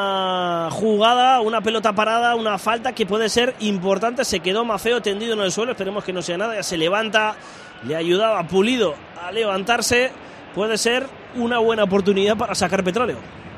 una jugada, una pelota parada, una falta que puede ser importante. Se quedó Mafeo tendido en el suelo, esperemos que no sea nada. Ya se levanta, le ayudaba Pulido a levantarse. Puede ser una buena oportunidad para sacar petróleo.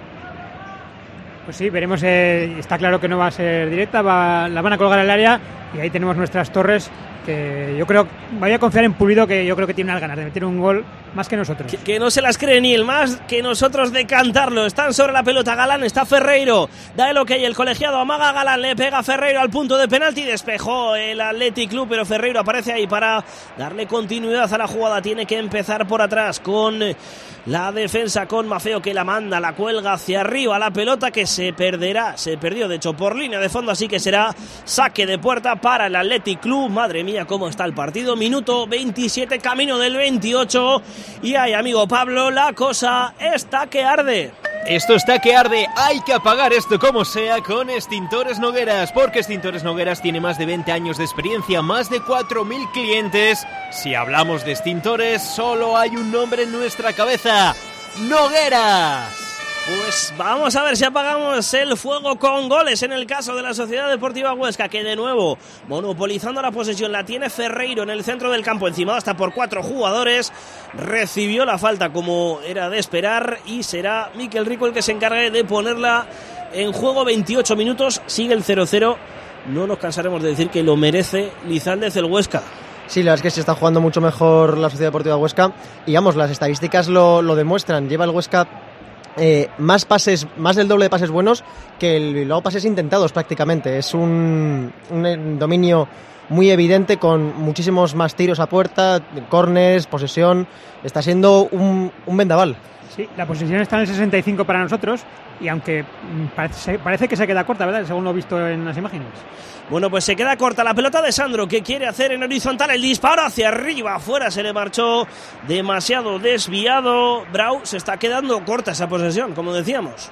Pues sí, veremos. Eh, está claro que no va a ser directa, va, la van a colgar al área y ahí tenemos nuestras torres, que yo creo, voy a confiar en Pulido, que yo creo que tiene unas ganas de meter un gol más que nosotros. Que, que no se las cree ni el más que nosotros de cantarlo. Están sobre la pelota Galán, está Ferreiro, da el ok, el colegiado amaga a Galán, le pega a Ferreiro al punto de penalti, despejó el Athletic Club, pero Ferreiro aparece ahí para darle continuidad a la jugada. Tiene que empezar por atrás con la defensa, con Mafeo que la manda, la cuelga hacia arriba, la pelota que se perderá, se perdió de hecho por línea de fondo, así que será saque de puerta para el Athletic Club. Madre mía cómo está el partido, minuto veintisiete, camino del veintiocho, y ahí, amigo Pablo, la cosa está que arde. Esto está que arde, hay que apagar esto como sea con Extintores Nogueras, porque Extintores Nogueras tiene más de veinte años de experiencia, más de cuatro mil clientes. Si hablamos de extintores, solo hay un nombre en nuestra cabeza: Nogueras. Pues vamos a ver si apagamos el fuego con goles en el caso de la Sociedad Deportiva Huesca, que de nuevo, monopolizando la posesión, la tiene Ferreiro en el centro del campo, encimado hasta por cuatro jugadores. Recibió la falta como era de esperar y será Mikel Rico el que se encargue de ponerla en juego. Veintiocho minutos, sigue el cero cero. No nos cansaremos de decir que lo merece Lizaldez el Huesca. Sí, la verdad es que se está jugando mucho mejor la Sociedad Deportiva Huesca y vamos, las estadísticas lo, lo demuestran. Lleva el Huesca Eh, más pases, más del doble de pases buenos que el Bilbao pases intentados prácticamente. Es un, un dominio muy evidente con muchísimos más tiros a puerta, córners, posesión. Está siendo un, un vendaval. Sí, la posesión está en el sesenta y cinco para nosotros y aunque parece, parece que se queda corta, ¿verdad? Según lo he visto en las imágenes. Bueno, pues se queda corta la pelota de Sandro, que quiere hacer en horizontal el disparo hacia arriba, afuera se le marchó demasiado desviado. Brau, se está quedando corta esa posesión, como decíamos.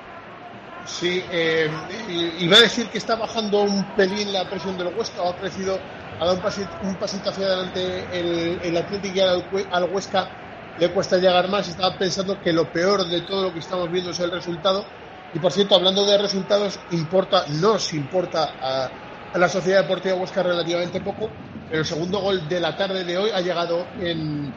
Sí, eh, iba a decir que está bajando un pelín la presión del Huesca, ha crecido, ha dado un pasito, un pasito hacia adelante el, el Atlético y al, al Huesca le cuesta llegar más. Estaba pensando que lo peor de todo lo que estamos viendo es el resultado. Y por cierto, hablando de resultados, importa, nos importa a, a la Sociedad Deportiva Huesca relativamente poco, pero el segundo gol de la tarde de hoy ha llegado en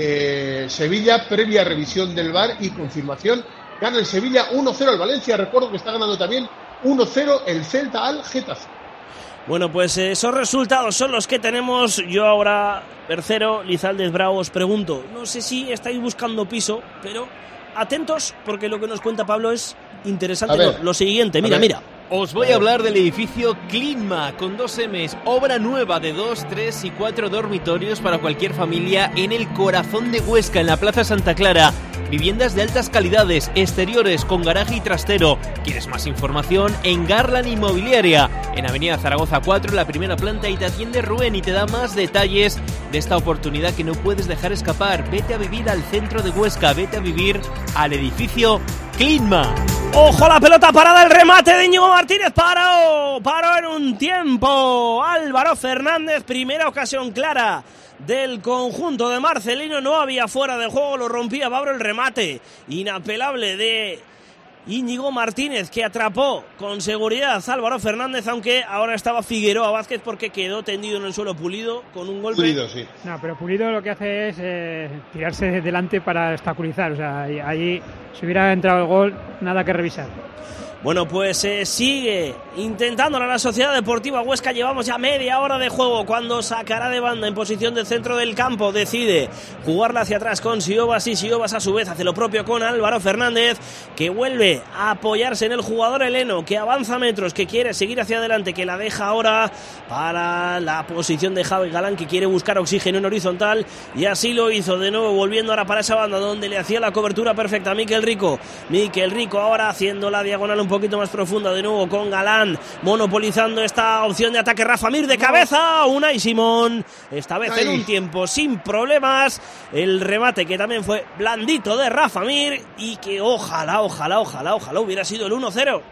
eh, Sevilla, previa revisión del V A R y confirmación. Gana el Sevilla uno cero al Valencia. Recuerdo que está ganando también uno cero el Celta al Getafe. Bueno, pues esos resultados son los que tenemos. Yo ahora, tercero, Lizaldes Bravo, os pregunto, no sé si estáis buscando piso, pero atentos, porque lo que nos cuenta Pablo es interesante. Lo, lo siguiente, mira, mira. Os voy a hablar del edificio Clinma, con dos M's, obra nueva de dos, tres y cuatro dormitorios para cualquier familia en el corazón de Huesca, en la Plaza Santa Clara. Viviendas de altas calidades, exteriores con garaje y trastero. ¿Quieres más información? En Garland Inmobiliaria, en Avenida Zaragoza cuatro, en la primera planta, y te atiende Rubén y te da más detalles de esta oportunidad que no puedes dejar escapar. Vete a vivir al centro de Huesca, vete a vivir al edificio Clinma. ¡Ojo la pelota parada! El remate de Íñigo Martínez. Paró, paró en un tiempo Álvaro Fernández. Primera ocasión clara del conjunto de Marcelino. No había fuera de juego, lo rompía Pablo. El remate inapelable de Íñigo Martínez, que atrapó con seguridad a Álvaro Fernández, aunque ahora estaba Figueroa Vázquez porque quedó tendido en el suelo Pulido con un golpe. Pulido, sí. No, pero Pulido lo que hace es eh, tirarse delante para obstaculizar. O sea, allí, si hubiera entrado el gol, nada que revisar. Bueno, pues eh, sigue intentándolo la Sociedad Deportiva Huesca. Llevamos ya media hora de juego cuando sacará de banda en posición del centro del campo. Decide jugarla hacia atrás con Siobas y Siobas a su vez hace lo propio con Álvaro Fernández, que vuelve a apoyarse en el jugador heleno, que avanza metros, que quiere seguir hacia adelante, que la deja ahora para la posición de Javi Galán, que quiere buscar oxígeno en horizontal, y así lo hizo de nuevo, volviendo ahora para esa banda donde le hacía la cobertura perfecta a Miquel Rico. Miquel Rico ahora haciendo la diagonal un poquito más profunda de nuevo con Galán, monopolizando esta opción de ataque. Rafa Mir de cabeza, Unai Simón, esta vez en un tiempo sin problemas. El remate que también fue blandito de Rafa Mir y que ojalá, ojalá, ojalá, ojalá hubiera sido el uno cero.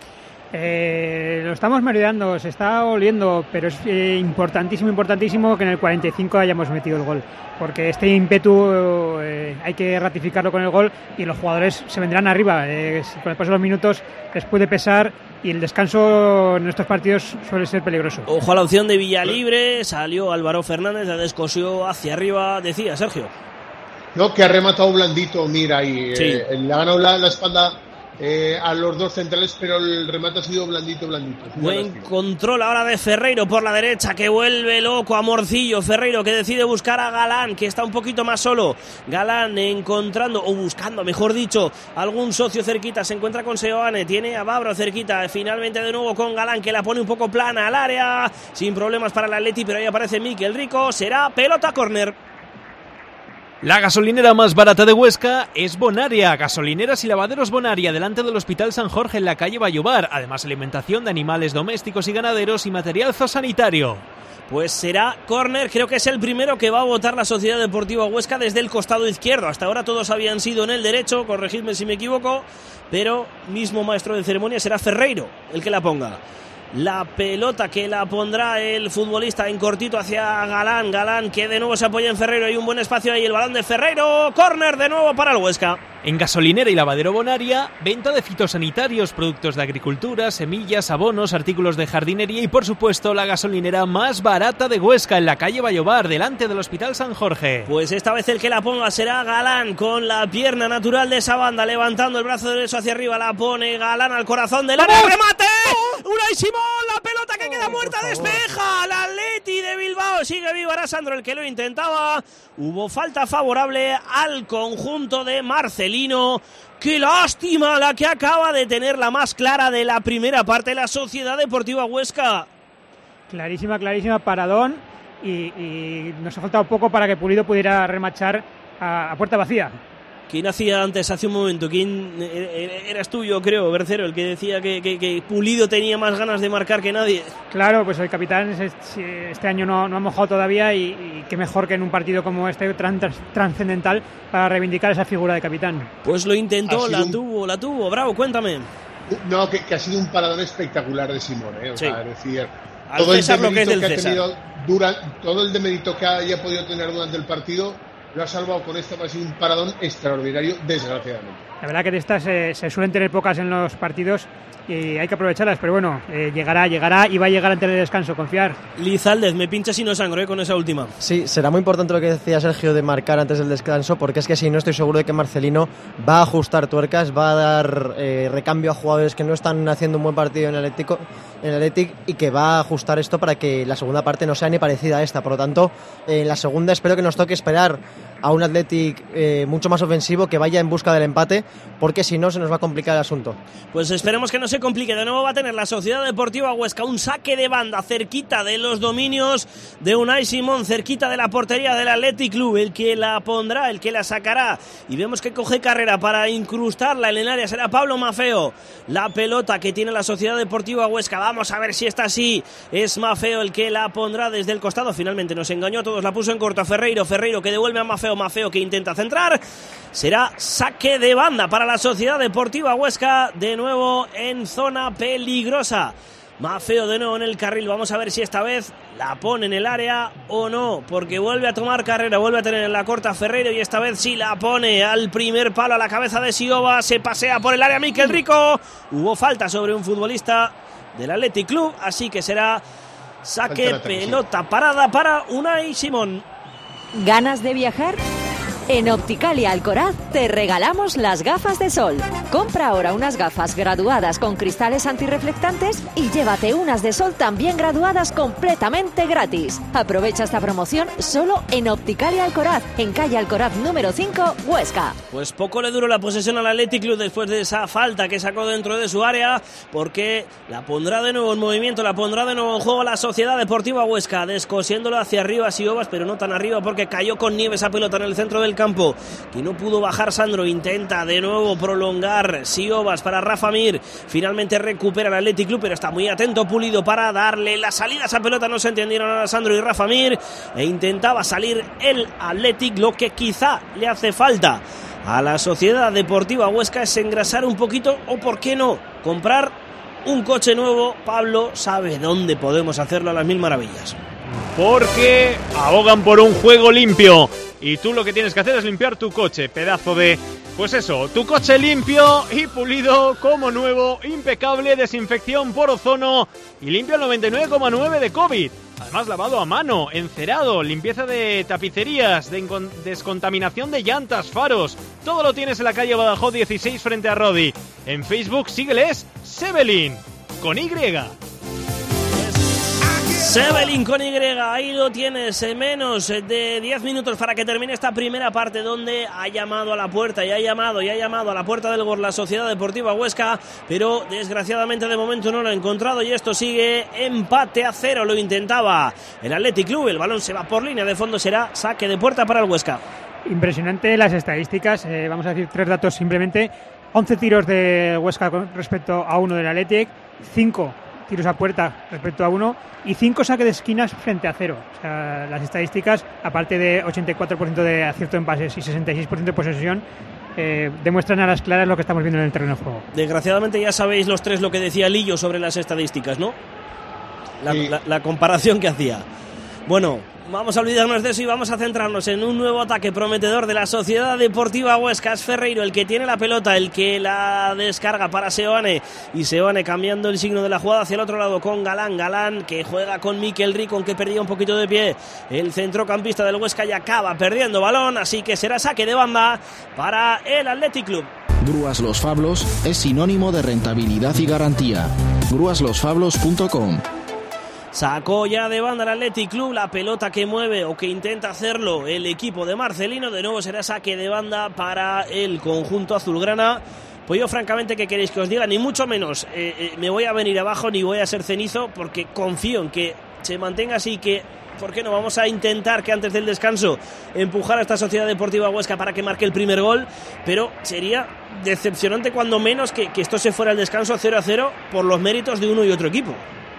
Eh, lo estamos merodeando, se está oliendo, pero es eh, importantísimo, importantísimo que en el cuarenta y cinco hayamos metido el gol, porque este ímpetu eh, hay que ratificarlo con el gol y los jugadores se vendrán arriba. Eh, con el paso de los minutos les puede pesar y el descanso en estos partidos suele ser peligroso. Ojo a la opción de Villalibre, salió Álvaro Fernández, la descosió hacia arriba, decía Sergio. No, que ha rematado blandito, mira, y sí. eh, le ha ganado la, la espalda Eh, a los dos centrales, pero el remate ha sido blandito, blandito. Buen control ahora de Ferreiro por la derecha, que vuelve loco a Morcillo. Ferreiro que decide buscar a Galán, que está un poquito más solo. Galán encontrando, o buscando, mejor dicho, algún socio cerquita. Se encuentra con Seoane, tiene a Babro cerquita. Finalmente de nuevo con Galán, que la pone un poco plana al área, sin problemas para el Atleti, pero ahí aparece Miquel Rico. Será pelota córner. La gasolinera más barata de Huesca es Bonaria. Gasolineras y lavaderos Bonaria, delante del Hospital San Jorge en la calle Vallobar. Además, alimentación de animales domésticos y ganaderos y material zoosanitario. Pues será córner, creo que es el primero que va a votar la Sociedad Deportiva Huesca desde el costado izquierdo. Hasta ahora todos habían sido en el derecho, corregidme si me equivoco, pero mismo maestro de ceremonia será Ferreiro el que la ponga. La pelota que la pondrá el futbolista en cortito hacia Galán. Galán que de nuevo se apoya en Ferreiro. Hay un buen espacio ahí, el balón de Ferreiro. Córner de nuevo para el Huesca. En gasolinera y lavadero Bonaria, venta de fitosanitarios, productos de agricultura, semillas, abonos, artículos de jardinería y por supuesto la gasolinera más barata de Huesca en la calle Vallobar, delante del Hospital San Jorge. Pues esta vez el que la ponga será Galán, con la pierna natural de esa banda, levantando el brazo derecho hacia arriba, la pone Galán al corazón del área. ¡Remate! Unai Simón, la pelota que queda muerta, despeja. La Atleti de Bilbao, sigue vivo Arasandro, el que lo intentaba. Hubo falta favorable al conjunto de Marcelino. ¡Qué lástima la que acaba de tener la más clara de la primera parte de la Sociedad Deportiva Huesca! Clarísima, clarísima, paradón. Y, y nos ha faltado poco para que Pulido pudiera remachar a, a puerta vacía. ¿Quién hacía antes, hace un momento? ¿Quién eras tú, yo creo, Bercero, el que decía que, que, que Pulido tenía más ganas de marcar que nadie? Claro, pues el capitán este, este año no, no ha mojado todavía y, y qué mejor que en un partido como este tan trascendental para reivindicar esa figura de capitán. Pues lo intentó, la un... tuvo, la tuvo. Bravo, cuéntame. No, que, que ha sido un parador espectacular de Simón, ¿eh? O sí. sea, es decir, Al todo el César lo que es del que ha César. tenido durante, todo el demérito que haya podido tener durante el partido lo ha salvado con esto, ha sido un paradón extraordinario, desgraciadamente. La verdad que de estas eh, se suelen tener pocas en los partidos y hay que aprovecharlas, pero bueno, eh, llegará, llegará y va a llegar antes del descanso, confiar. Lizaldez, me pinchas y no sangro eh, con esa última. Sí, será muy importante lo que decía Sergio de marcar antes del descanso, porque es que si no estoy seguro de que Marcelino va a ajustar tuercas, va a dar eh, recambio a jugadores que no están haciendo un buen partido en el Atlético, en el Athletic, y que va a ajustar esto para que la segunda parte no sea ni parecida a esta. Por lo tanto, en eh, la segunda espero que nos toque esperar a un Athletic eh, mucho más ofensivo, que vaya en busca del empate, porque si no se nos va a complicar el asunto. Pues esperemos que no se complique. De nuevo va a tener la Sociedad Deportiva Huesca un saque de banda cerquita de los dominios de Unai Simón, cerquita de la portería del Athletic Club. El que la pondrá, el que la sacará, y vemos que coge carrera para incrustarla en el área será Pablo Maffeo. La pelota que tiene la Sociedad Deportiva Huesca, vamos a ver si está así. Es Maffeo el que la pondrá desde el costado. Finalmente nos engañó a todos, la puso en corto a Ferreiro. Ferreiro que devuelve a Maffeo. Maffeo que intenta centrar. Será saque de banda para la Sociedad Deportiva Huesca, de nuevo en zona peligrosa. Maffeo de nuevo en el carril, vamos a ver si esta vez la pone en el área o no, porque vuelve a tomar carrera, vuelve a tener en la corta Ferreiro y esta vez sí la pone al primer palo, a la cabeza de Sioba, se pasea por el área Mikel Rico. Hubo falta sobre un futbolista del Athletic Club, así que será saque, pelota parada para Unai Simón. ¿Ganas de viajar? En Opticalia Alcoraz te regalamos las gafas de sol. Compra ahora unas gafas graduadas con cristales antirreflectantes y llévate unas de sol también graduadas completamente gratis. Aprovecha esta promoción solo en Opticalia Alcoraz, en calle Alcoraz número cinco, Huesca. Pues poco le duró la posesión al Athletic Club después de esa falta que sacó dentro de su área, porque la pondrá de nuevo en movimiento, la pondrá de nuevo en juego la Sociedad Deportiva Huesca, descosiéndolo hacia arriba Siobas, pero no tan arriba porque cayó con nieve esa pelota en el centro del campo, que no pudo bajar Sandro. Intenta de nuevo prolongar Siobas para Rafa Mir, finalmente recupera el Athletic Club, pero está muy atento Pulido para darle la salida a esa pelota. No se entendieron a Sandro y Rafa Mir e intentaba salir el Athletic. Lo que quizá le hace falta a la Sociedad Deportiva Huesca es engrasar un poquito, o por qué no, comprar un coche nuevo. Pablo sabe dónde podemos hacerlo a las mil maravillas. Porque abogan por un juego limpio y tú lo que tienes que hacer es limpiar tu coche, pedazo de... Pues eso, tu coche limpio y pulido como nuevo, impecable, desinfección por ozono y limpio el noventa y nueve coma nueve de COVID. Además lavado a mano, encerado, limpieza de tapicerías, de descontaminación de llantas, faros. Todo lo tienes en la calle Badajoz dieciséis frente a Rodi. En Facebook sígueles Sebelin, con Y. Sebelin con Y, ahí lo tienes, en menos de diez minutos para que termine esta primera parte, donde ha llamado a la puerta y ha llamado y ha llamado a la puerta del gol la Sociedad Deportiva Huesca, pero desgraciadamente de momento no lo ha encontrado y esto sigue empate a cero. Lo intentaba el Athletic Club, el balón se va por línea de fondo, será saque de puerta para el Huesca. Impresionante las estadísticas, eh, vamos a decir tres datos simplemente: once tiros de Huesca con respecto a uno del Athletic, cinco tiros a puerta respecto a uno y cinco saques de esquinas frente a cero. O sea, las estadísticas, aparte de ochenta y cuatro por ciento de acierto en pases y sesenta y seis por ciento de posesión, eh, demuestran a las claras lo que estamos viendo en el terreno de juego. Desgraciadamente ya sabéis los tres lo que decía Lillo sobre las estadísticas, ¿no? La, sí. la, la comparación que hacía. Bueno, vamos a olvidarnos de eso y vamos a centrarnos en un nuevo ataque prometedor de la Sociedad Deportiva Huesca. Es Ferreiro el que tiene la pelota, el que la descarga para Seoane, y Seoane cambiando el signo de la jugada hacia el otro lado con Galán. Galán que juega con Mikel Rico, aunque perdía un poquito de pie el centrocampista del Huesca y acaba perdiendo balón, así que será saque de banda para el Athletic Club. Grúas Los Fablos es sinónimo de rentabilidad y garantía. grúas los fablos punto com. Sacó ya de banda el Athletic Club, la pelota que mueve o que intenta hacerlo el equipo de Marcelino. De nuevo será saque de banda para el conjunto azulgrana. Pues yo francamente, ¿qué queréis que os diga? Ni mucho menos eh, eh, me voy a venir abajo ni voy a ser cenizo, porque confío en que se mantenga así, que ¿por qué no? Vamos a intentar que antes del descanso empujar a esta Sociedad Deportiva Huesca para que marque el primer gol, pero sería decepcionante cuando menos que, que esto se fuera al descanso cero a cero por los méritos de uno y otro equipo.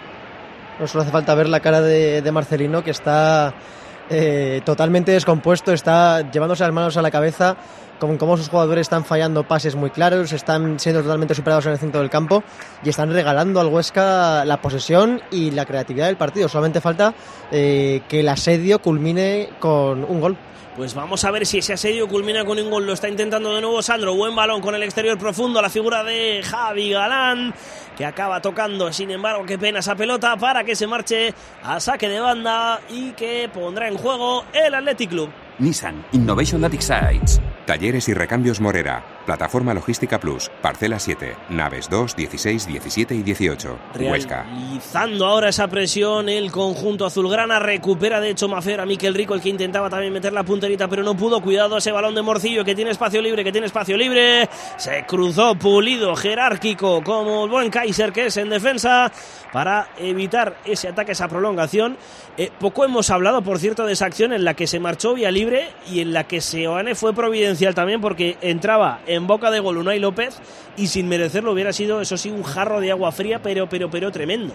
No solo hace falta ver la cara de, de Marcelino, que está eh, totalmente descompuesto, está llevándose las manos a la cabeza, con cómo sus jugadores están fallando pases muy claros, están siendo totalmente superados en el centro del campo y están regalando al Huesca la posesión y la creatividad del partido. Solamente falta eh, que el asedio culmine con un gol. Pues vamos a ver si ese asedio culmina con un gol. Lo está intentando de nuevo Sandro. Buen balón con el exterior profundo. La figura de Javi Galán, que acaba tocando. Sin embargo, qué pena esa pelota para que se marche a saque de banda y que pondrá en juego el Athletic Club. Nissan Innovation That Excites. Talleres y recambios Morera. Plataforma Logística Plus. Parcela siete. Naves dos, dieciséis, diecisiete y dieciocho. Huesca. Realizando ahora esa presión el conjunto azulgrana. Recupera de hecho Mafer a Miquel Rico, el que intentaba también meter la punterita pero no pudo. Cuidado ese balón de Morcillo, que tiene espacio libre, que tiene espacio libre. Se cruzó Pulido, jerárquico como el buen Kaiser que es en defensa, para evitar ese ataque, esa prolongación. Eh, poco hemos hablado, por cierto, de esa acción en la que se marchó vía libre y en la que Seoane fue providencial también, porque entraba en boca de gol Unai López y sin merecerlo hubiera sido, eso sí, un jarro de agua fría, pero, pero, pero tremendo.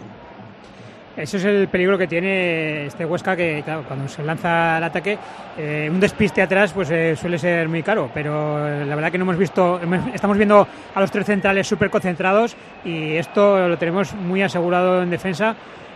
Eso es el peligro que tiene este Huesca, que claro, cuando se lanza al ataque, eh, un despiste atrás pues eh, suele ser muy caro, pero eh, la verdad que no hemos visto, estamos viendo a los tres centrales súper concentrados y esto lo tenemos muy asegurado en defensa,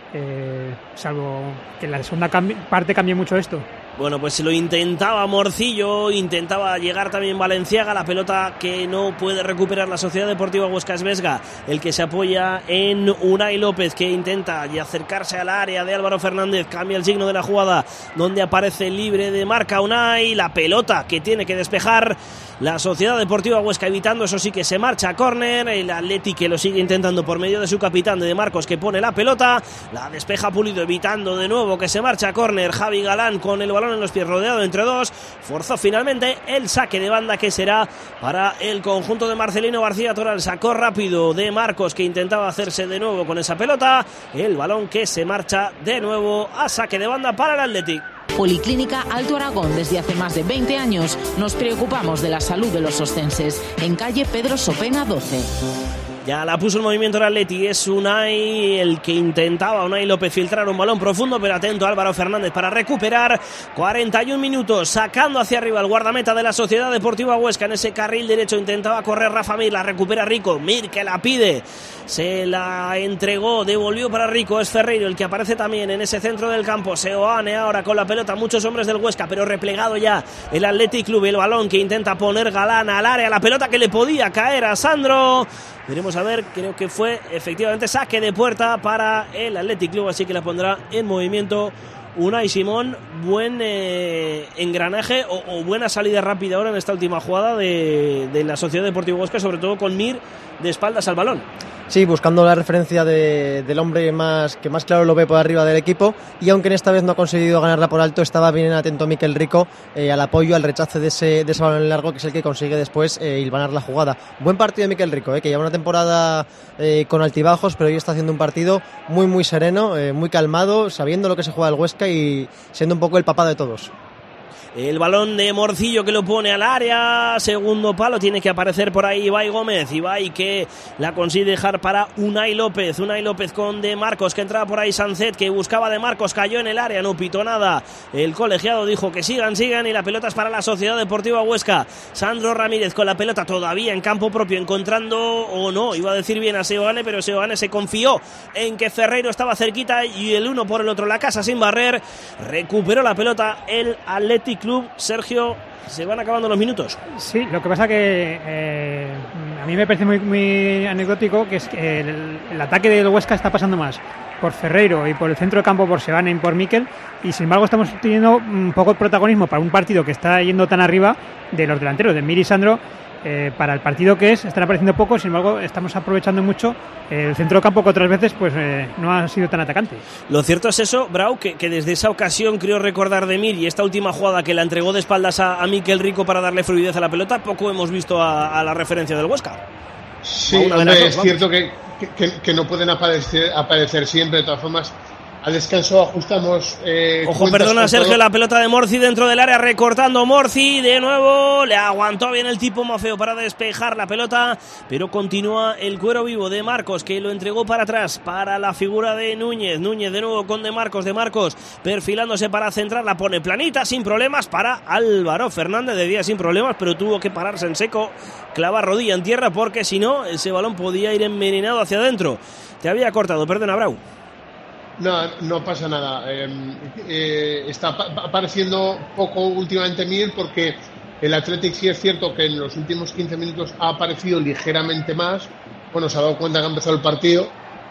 eh, salvo que en la segunda cambi- parte cambie mucho esto. Bueno, pues lo intentaba Morcillo, intentaba llegar también Valenciaga, la pelota que no puede recuperar la Sociedad Deportiva Huesca Vesga, el que se apoya en Unai López, que intenta acercarse al área de Álvaro Fernández, cambia el signo de la jugada, donde aparece libre de marca Unai, la pelota que tiene que despejar la Sociedad Deportiva Huesca, evitando, eso sí, que se marcha a córner, el Atleti que lo sigue intentando por medio de su capitán de Marcos, que pone la pelota, la despeja Pulido, evitando de nuevo que se marcha a córner, Javi Galán con el balón en los pies, rodeado entre dos, forzó finalmente el saque de banda que será para el conjunto de Marcelino García Toral. Sacó rápido de Marcos, que intentaba hacerse de nuevo con esa pelota, el balón que se marcha de nuevo a saque de banda para el Athletic. Policlínica Alto Aragón. Desde hace más de veinte años nos preocupamos de la salud de los ostenses. En calle Pedro Sopena doce. Ya la puso en movimiento el Atleti, es Unai el que intentaba, Unai López, filtrar un balón profundo, pero atento Álvaro Fernández para recuperar. Cuarenta y un minutos, sacando hacia arriba el guardameta de la Sociedad Deportiva Huesca en ese carril derecho, intentaba correr Rafa Mir, la recupera Rico, Mir que la pide, se la entregó, devolvió para Rico, es Ferreiro el que aparece también en ese centro del campo. Seoane ahora con la pelota, muchos hombres del Huesca, pero replegado ya el Athletic Club, el balón que intenta poner Galán al área, la pelota que le podía caer a Sandro. Veremos a ver, creo que fue efectivamente saque de puerta para el Athletic Club, así que la pondrá en movimiento Unai Simón. Buen eh, engranaje o, o buena salida rápida ahora en esta última jugada de, de la Sociedad Deportiva Huesca, sobre todo con Mir de espaldas al balón. Sí, buscando la referencia de, del hombre más que más claro lo ve por arriba del equipo, y aunque en esta vez no ha conseguido ganarla por alto, estaba bien atento Miquel Rico eh, al apoyo, al rechace de ese, de ese balón largo, que es el que consigue después eh, hilvanar la jugada. Buen partido de Miquel Rico, eh, que lleva una temporada eh, con altibajos, pero hoy está haciendo un partido muy muy sereno, eh, muy calmado, sabiendo lo que se juega el Huesca y siendo un poco el papá de todos. El balón de Morcillo que lo pone al área, segundo palo, tiene que aparecer por ahí Ibai Gómez, Ibai que la consigue dejar para Unai López, Unai López con De Marcos, que entraba por ahí Sancet, que buscaba De Marcos, cayó en el área, no pitó nada, el colegiado dijo que sigan, sigan, y la pelota es para la Sociedad Deportiva Huesca. Sandro Ramírez con la pelota todavía en campo propio, encontrando, o no, iba a decir bien a Seoane, pero Seoane se confió en que Ferreiro estaba cerquita y el uno por el otro, la casa sin barrer, recuperó la pelota el Athletic Club. Sergio, se van acabando los minutos. Sí, lo que pasa que eh, a mí me parece muy, muy anecdótico que es que el, el ataque del Huesca está pasando más por Ferreiro y por el centro de campo por Seoane y por Miquel, y sin embargo estamos teniendo un poco de protagonismo para un partido que está yendo tan arriba de los delanteros, de Mir y Sandro. Eh, para el partido que es, están apareciendo poco, sin embargo estamos aprovechando mucho el centro de campo, que otras veces pues eh, no ha sido tan atacante. Lo cierto es eso, Brau, que, que desde esa ocasión creo recordar de Mir y esta última jugada que la entregó de espaldas a, a Miquel Rico para darle fluidez a la pelota, poco hemos visto a, a la referencia del Huesca. Sí, hombre, es cierto que, que, que no pueden aparecer, aparecer siempre. De todas formas, a descanso ajustamos. Eh, Ojo, perdona Sergio, todo. La pelota de Morci dentro del área, recortando Morci, de nuevo, le aguantó bien el tipo Mafeo para despejar la pelota, pero continúa el cuero vivo de Marcos, que lo entregó para atrás, para la figura de Núñez, Núñez de nuevo con De Marcos, De Marcos perfilándose para centrar, la pone planita, sin problemas, para Álvaro Fernández, de día sin problemas, pero tuvo que pararse en seco, clavar rodilla en tierra, porque si no, ese balón podía ir envenenado hacia adentro. Te había cortado, perdona, Brau. No, no pasa nada. Eh, eh, está apareciendo poco últimamente Mir porque el Athletic sí es cierto que en los últimos quince minutos ha aparecido ligeramente más. Bueno, se ha dado cuenta que ha empezado el partido.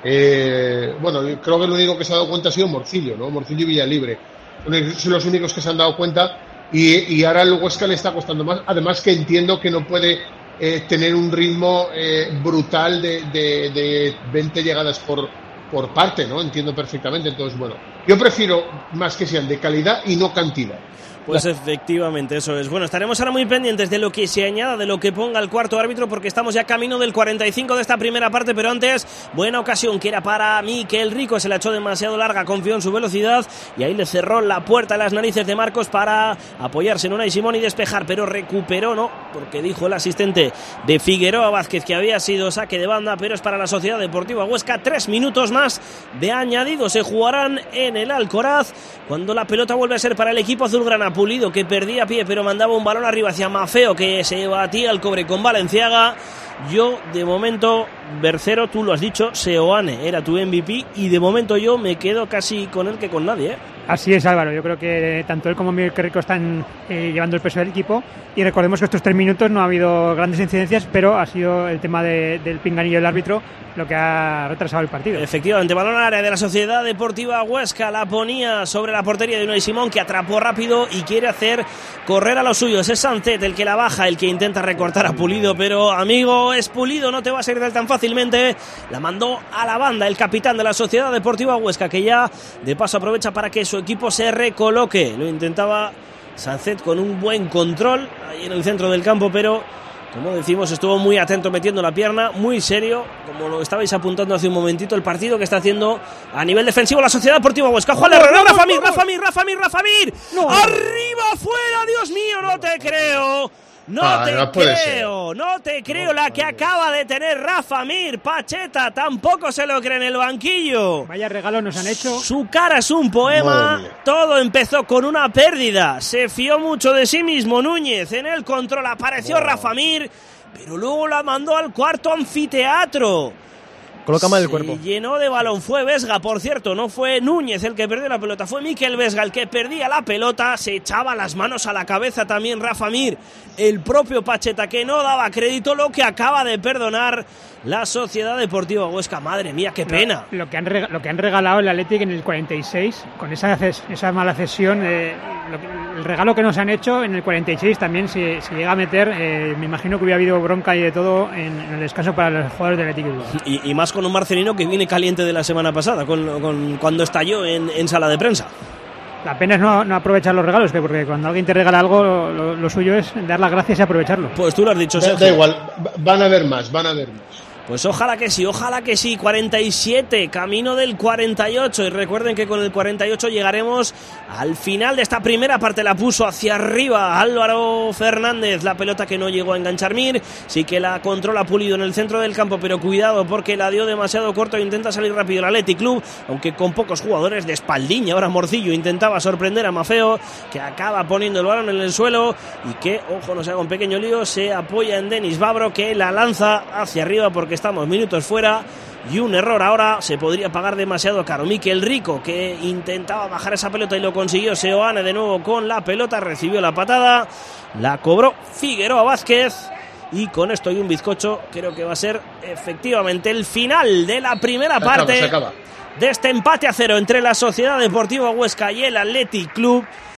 Eh, bueno, creo que el único que se ha dado cuenta ha sido Morcillo, ¿no? Morcillo y Villalibre. Son los únicos que se han dado cuenta y, y ahora el Huesca le está costando más. Además que entiendo que no puede eh, tener un ritmo eh, brutal de, de, de veinte llegadas por por parte, ¿no? Entiendo perfectamente. Entonces, bueno, yo prefiero más que sean de calidad y no cantidad. Pues efectivamente, eso es. Bueno, estaremos ahora muy pendientes de lo que se añada, de lo que ponga el cuarto árbitro, porque estamos ya camino del cuarenta y cinco de esta primera parte, pero antes, buena ocasión que era para Miquel Rico, se la echó demasiado larga, confió en su velocidad y ahí le cerró la puerta a las narices de Marcos para apoyarse en Unai Simón y despejar, pero recuperó, ¿no? Porque dijo el asistente de Figueroa Vázquez que había sido saque de banda, pero es para la Sociedad Deportiva Huesca. Tres minutos más de añadido se jugarán en el Alcoraz, cuando la pelota vuelve a ser para el equipo azulgrana. Pulido, que perdía pie pero mandaba un balón arriba hacia Mafeo, que se batía el cobre con Valenciaga. Yo, de momento, Bercero, tú lo has dicho, Seoane era tu M V P y de momento yo me quedo casi con él que con nadie, ¿eh? Así es, Álvaro. Yo creo que tanto él como Miguel Rico están eh, llevando el peso del equipo y recordemos que estos tres minutos no ha habido grandes incidencias, pero ha sido el tema de, del pinganillo del árbitro lo que ha retrasado el partido. Efectivamente, balón al área de la Sociedad Deportiva Huesca, la ponía sobre la portería de Unai Simón, que atrapó rápido y quiere hacer correr a los suyos. Es Sancet el que la baja, el que intenta recortar a Pulido, pero amigo, es Pulido, no te va a salir tan fácilmente. La mandó a la banda el capitán de la Sociedad Deportiva Huesca, que ya de paso aprovecha para que su equipo se recoloque. Lo intentaba Sancet con un buen control ahí en el centro del campo, pero como decimos, estuvo muy atento metiendo la pierna, muy serio, como lo estabais apuntando hace un momentito, el partido que está haciendo a nivel defensivo la Sociedad Deportiva Huesca. Juan Herrera, Rafa Mir, Rafa Mir, Rafa Mir, Rafa Mir, no. Arriba, afuera, Dios mío, no te creo. No ah, te no creo, no te creo no, la que acaba de tener Rafa Mir. Pacheta tampoco se lo cree en el banquillo. Vaya regalo nos han hecho. Su cara es un poema. Todo empezó con una pérdida. Se fió mucho de sí mismo Núñez. En el control apareció wow. Rafa Mir, pero luego la mandó al cuarto anfiteatro. Coloca mal el cuerpo. Se llenó de balón. Fue Vesga, por cierto. No fue Núñez el que perdió la pelota. Fue Miquel Vesga el que perdía la pelota. Se echaba las manos a la cabeza también Rafa Mir. El propio Pacheta, que no daba crédito lo que acaba de perdonar la Sociedad Deportiva Huesca. Madre mía, qué pena. Lo, lo, que, han rega- lo que han regalado el Athletic en el cuarenta y seis, con esa, esa mala cesión, eh, lo que, el regalo que nos han hecho en el cuarenta y seis también se, se llega a meter. Eh, me imagino que hubiera habido bronca y de todo en, en el descanso para los jugadores del Athletic. Y, y más con un Marcelino que viene caliente de la semana pasada, con, con cuando estalló en, en sala de prensa. La pena es no, no aprovechar los regalos, porque cuando alguien te regala algo, lo, lo suyo es dar las gracias y aprovecharlo. Pues tú lo has dicho, Sergio. Da igual, van a haber más, van a haber más. Pues ojalá que sí, ojalá que sí. cuarenta y siete, camino del cuarenta y ocho. Y recuerden que con el cuarenta y ocho llegaremos al final de esta primera parte. La puso hacia arriba Álvaro Fernández. La pelota que no llegó a enganchar Mir. Sí que la controla Pulido en el centro del campo, pero cuidado porque la dio demasiado corto e intenta salir rápido el Athletic Club, aunque con pocos jugadores de espaldiña. Ahora Morcillo intentaba sorprender a Mafeo, que acaba poniendo el balón en el suelo y que, ojo, no se haga un pequeño lío, se apoya en Denis Babro, que la lanza hacia arriba porque estamos minutos fuera y un error ahora se podría pagar demasiado caro. Miquel Rico, que intentaba bajar esa pelota y lo consiguió. Seoane de nuevo con la pelota, recibió la patada, la cobró Figueroa Vázquez y con esto y un bizcocho creo que va a ser efectivamente el final de la primera se parte acaba, se acaba. de este empate a cero entre la Sociedad Deportiva Huesca y el Athletic Club.